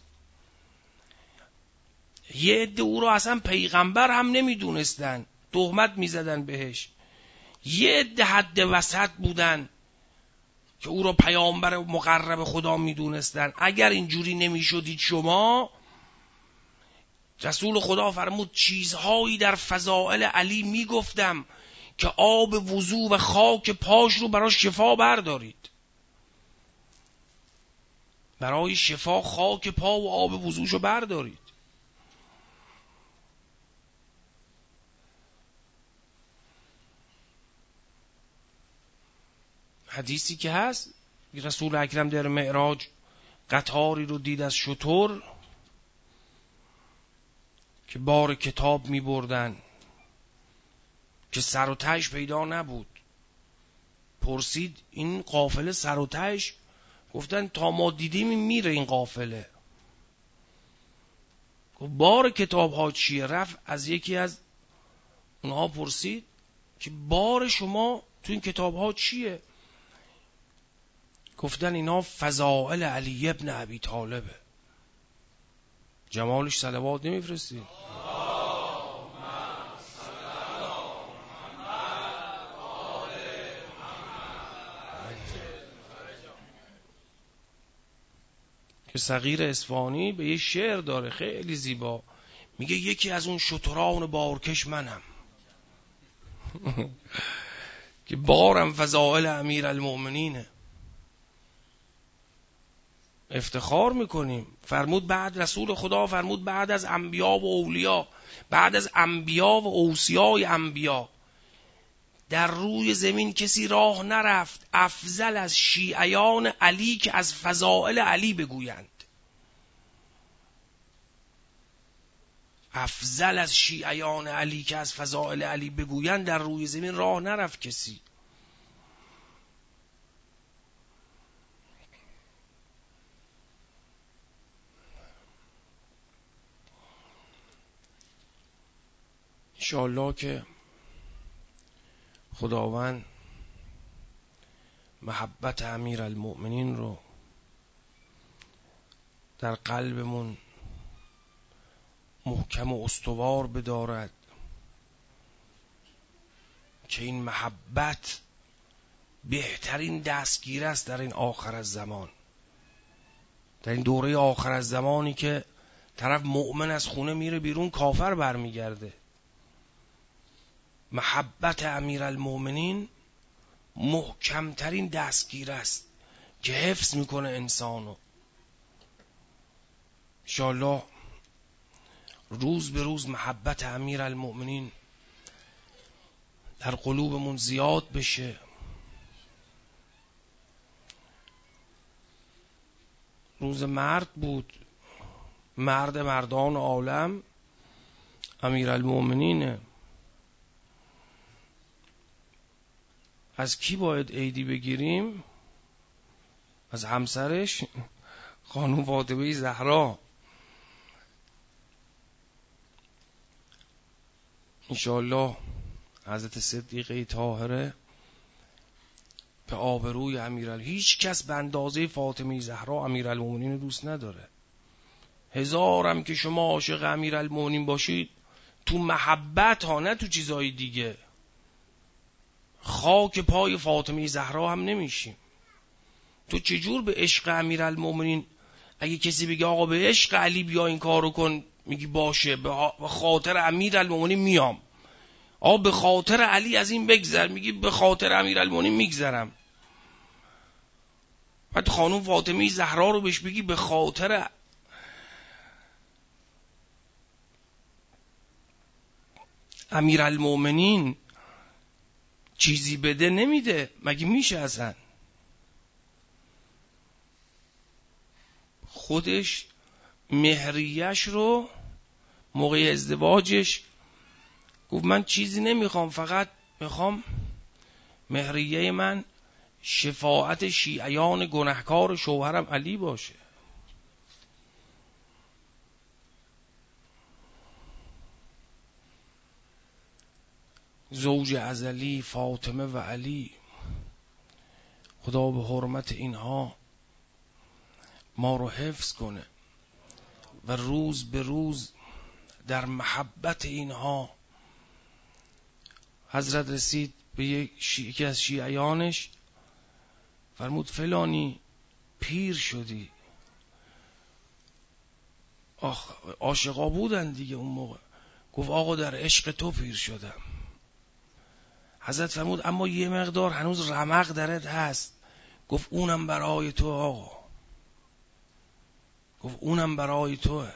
یه عده او رو اصلا پیغمبر هم نمیدونستن، تهمت میزدن بهش، یه عده حد وسط بودن که او رو پیامبر مقرب خدا میدونستن. اگر اینجوری نمیشدید شما، رسول خدا فرمود چیزهایی در فضائل علی میگفتم که آب وضو و خاک پاش رو برای شفا بردارید، برای شفا خاک پا و آب وضوشو بردارید. حدیثی که هست، رسول اکرم در معراج قطاری رو دید از شتر که بار کتاب می بردن که سر و تهش پیدا نبود. پرسید این قافله سر و تهش؟ گفتن تا ما دیدیم میره این قافله. گفت بار کتاب ها چیه؟ رفت از یکی از اونها پرسید که بار شما تو این کتاب ها چیه؟ گفتن اینا فضائل علی ابن ابی طالبه. جمالش صلوات نمیفرستی؟ که صغیر اصفهانی به یه شعر داره خیلی زیبا، میگه یکی از اون شتران بارکش منم که بارم فضائل امیرالمومنینه. افتخار میکنیم. فرمود بعد رسول خدا فرمود بعد از انبیا و اولیا، بعد از انبیا و اوصیای انبیا، در روی زمین کسی راه نرفت افضل از شیعیان علی که از فضائل علی بگویند. افضل از شیعیان علی که از فضائل علی بگویند، در روی زمین راه نرفت کسی. انشاءالله که خداوند محبت امیرالمومنین رو در قلبمون محکم و استوار بدارد، که این محبت بهترین دستگیر است در این آخر از زمان، در این دوره آخر از زمانی که طرف مؤمن از خونه میره بیرون کافر برمیگرده. محبت امیرالمومنین محکمترین دستگیر است که حفظ میکنه انسانو. انشاءالله روز به روز محبت امیرالمؤمنین در قلوبمون زیاد بشه. روز مرد بود، مرد مردان عالم امیرالمؤمنینه. از کی باید عیدی بگیریم؟ از همسرش خانم فاطمه زهرا. انشاءالله حضرت صدیقه طاهره به آبروی امیرالمؤمنین، هیچ کس به اندازه فاطمه زهرا امیرالمؤمنین دوست نداره. هزارم که شما عاشق امیرالمؤمنین باشید، تو محبت ها، نه تو چیزای دیگه، خاک پای فاطمه زهرا هم نمیشیم. تو چجور به عشق امیرالمؤمنین، اگه کسی بگه آقا به عشق علی بیا این کارو کن، میگی باشه، به خاطر امیرالمؤمنین میام. آقا به خاطر علی از این بگذر، میگی به خاطر امیرالمؤمنین میگذرم. بعد خانم فاطمه زهرا رو بهش بگی به خاطر امیرالمؤمنین چیزی بده، نمیده. مگه میشه اصلا؟ خودش مهریش رو موقع ازدواجش گفت من چیزی نمیخوام، فقط میخوام مهریه من شفاعت شیعیان گناهکار شوهرم علی باشه. زوج ازلی فاطمه و علی، خدا به حرمت اینها ما رو حفظ کنه و روز به روز در محبت اینها. حضرت رسید به یکی از شیعیانش، فرمود فلانی پیر شدی. آخ عاشقا بودن دیگه اون موقع. گفت آقا در عشق تو پیر شدم. حضرت فرمود اما یه مقدار هنوز رمق درت هست. گفت اونم برای تو آقا، گفت اونم برای توه.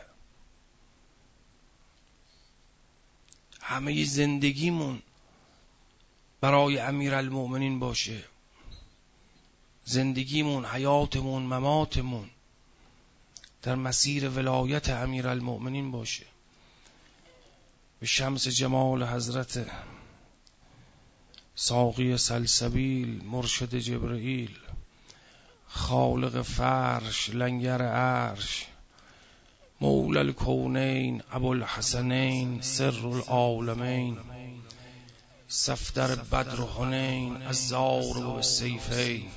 همه زندگیمون برای امیرالمؤمنین باشه، زندگیمون، حیاتمون، مماتمون در مسیر ولایت امیرالمؤمنین باشه. به شمس جمال حضرت ساقی سلسبیل، مرشد جبرئیل، خالق فرش، لنگر عرش، مولا الکونین، ابوالحسنین، سر العالمین، صفدر بدر و حنین، الضارب بالسیفین،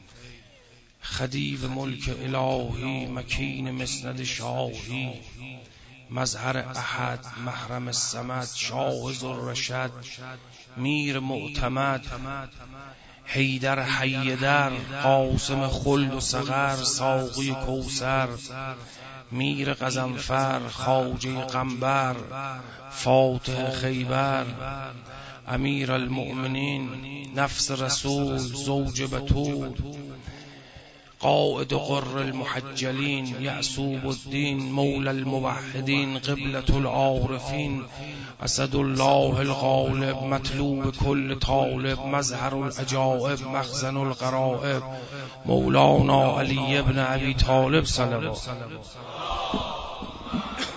خدیو ملک الهی، مکین مسند شاهی، مظهر احد، محرم الصمد، شاه ذوالرشد، میر معتمد، حیدر حیدر، قاسم خلد و سقر، ساقی کوثر، میر غضنفر، خواجه قنبر، فاتح خیبر، امیرالمؤمنین، نفس رسول، زوج بتول، قائد قر المحجلین، یعصوب الدین، مولا الموحدین، قبلة العارفین، اسد الله الغالب، مطلوب کل طالب، مظهر العجائب، مخزن الغرائب، مولانا علی ابن ابی طالب صلوات.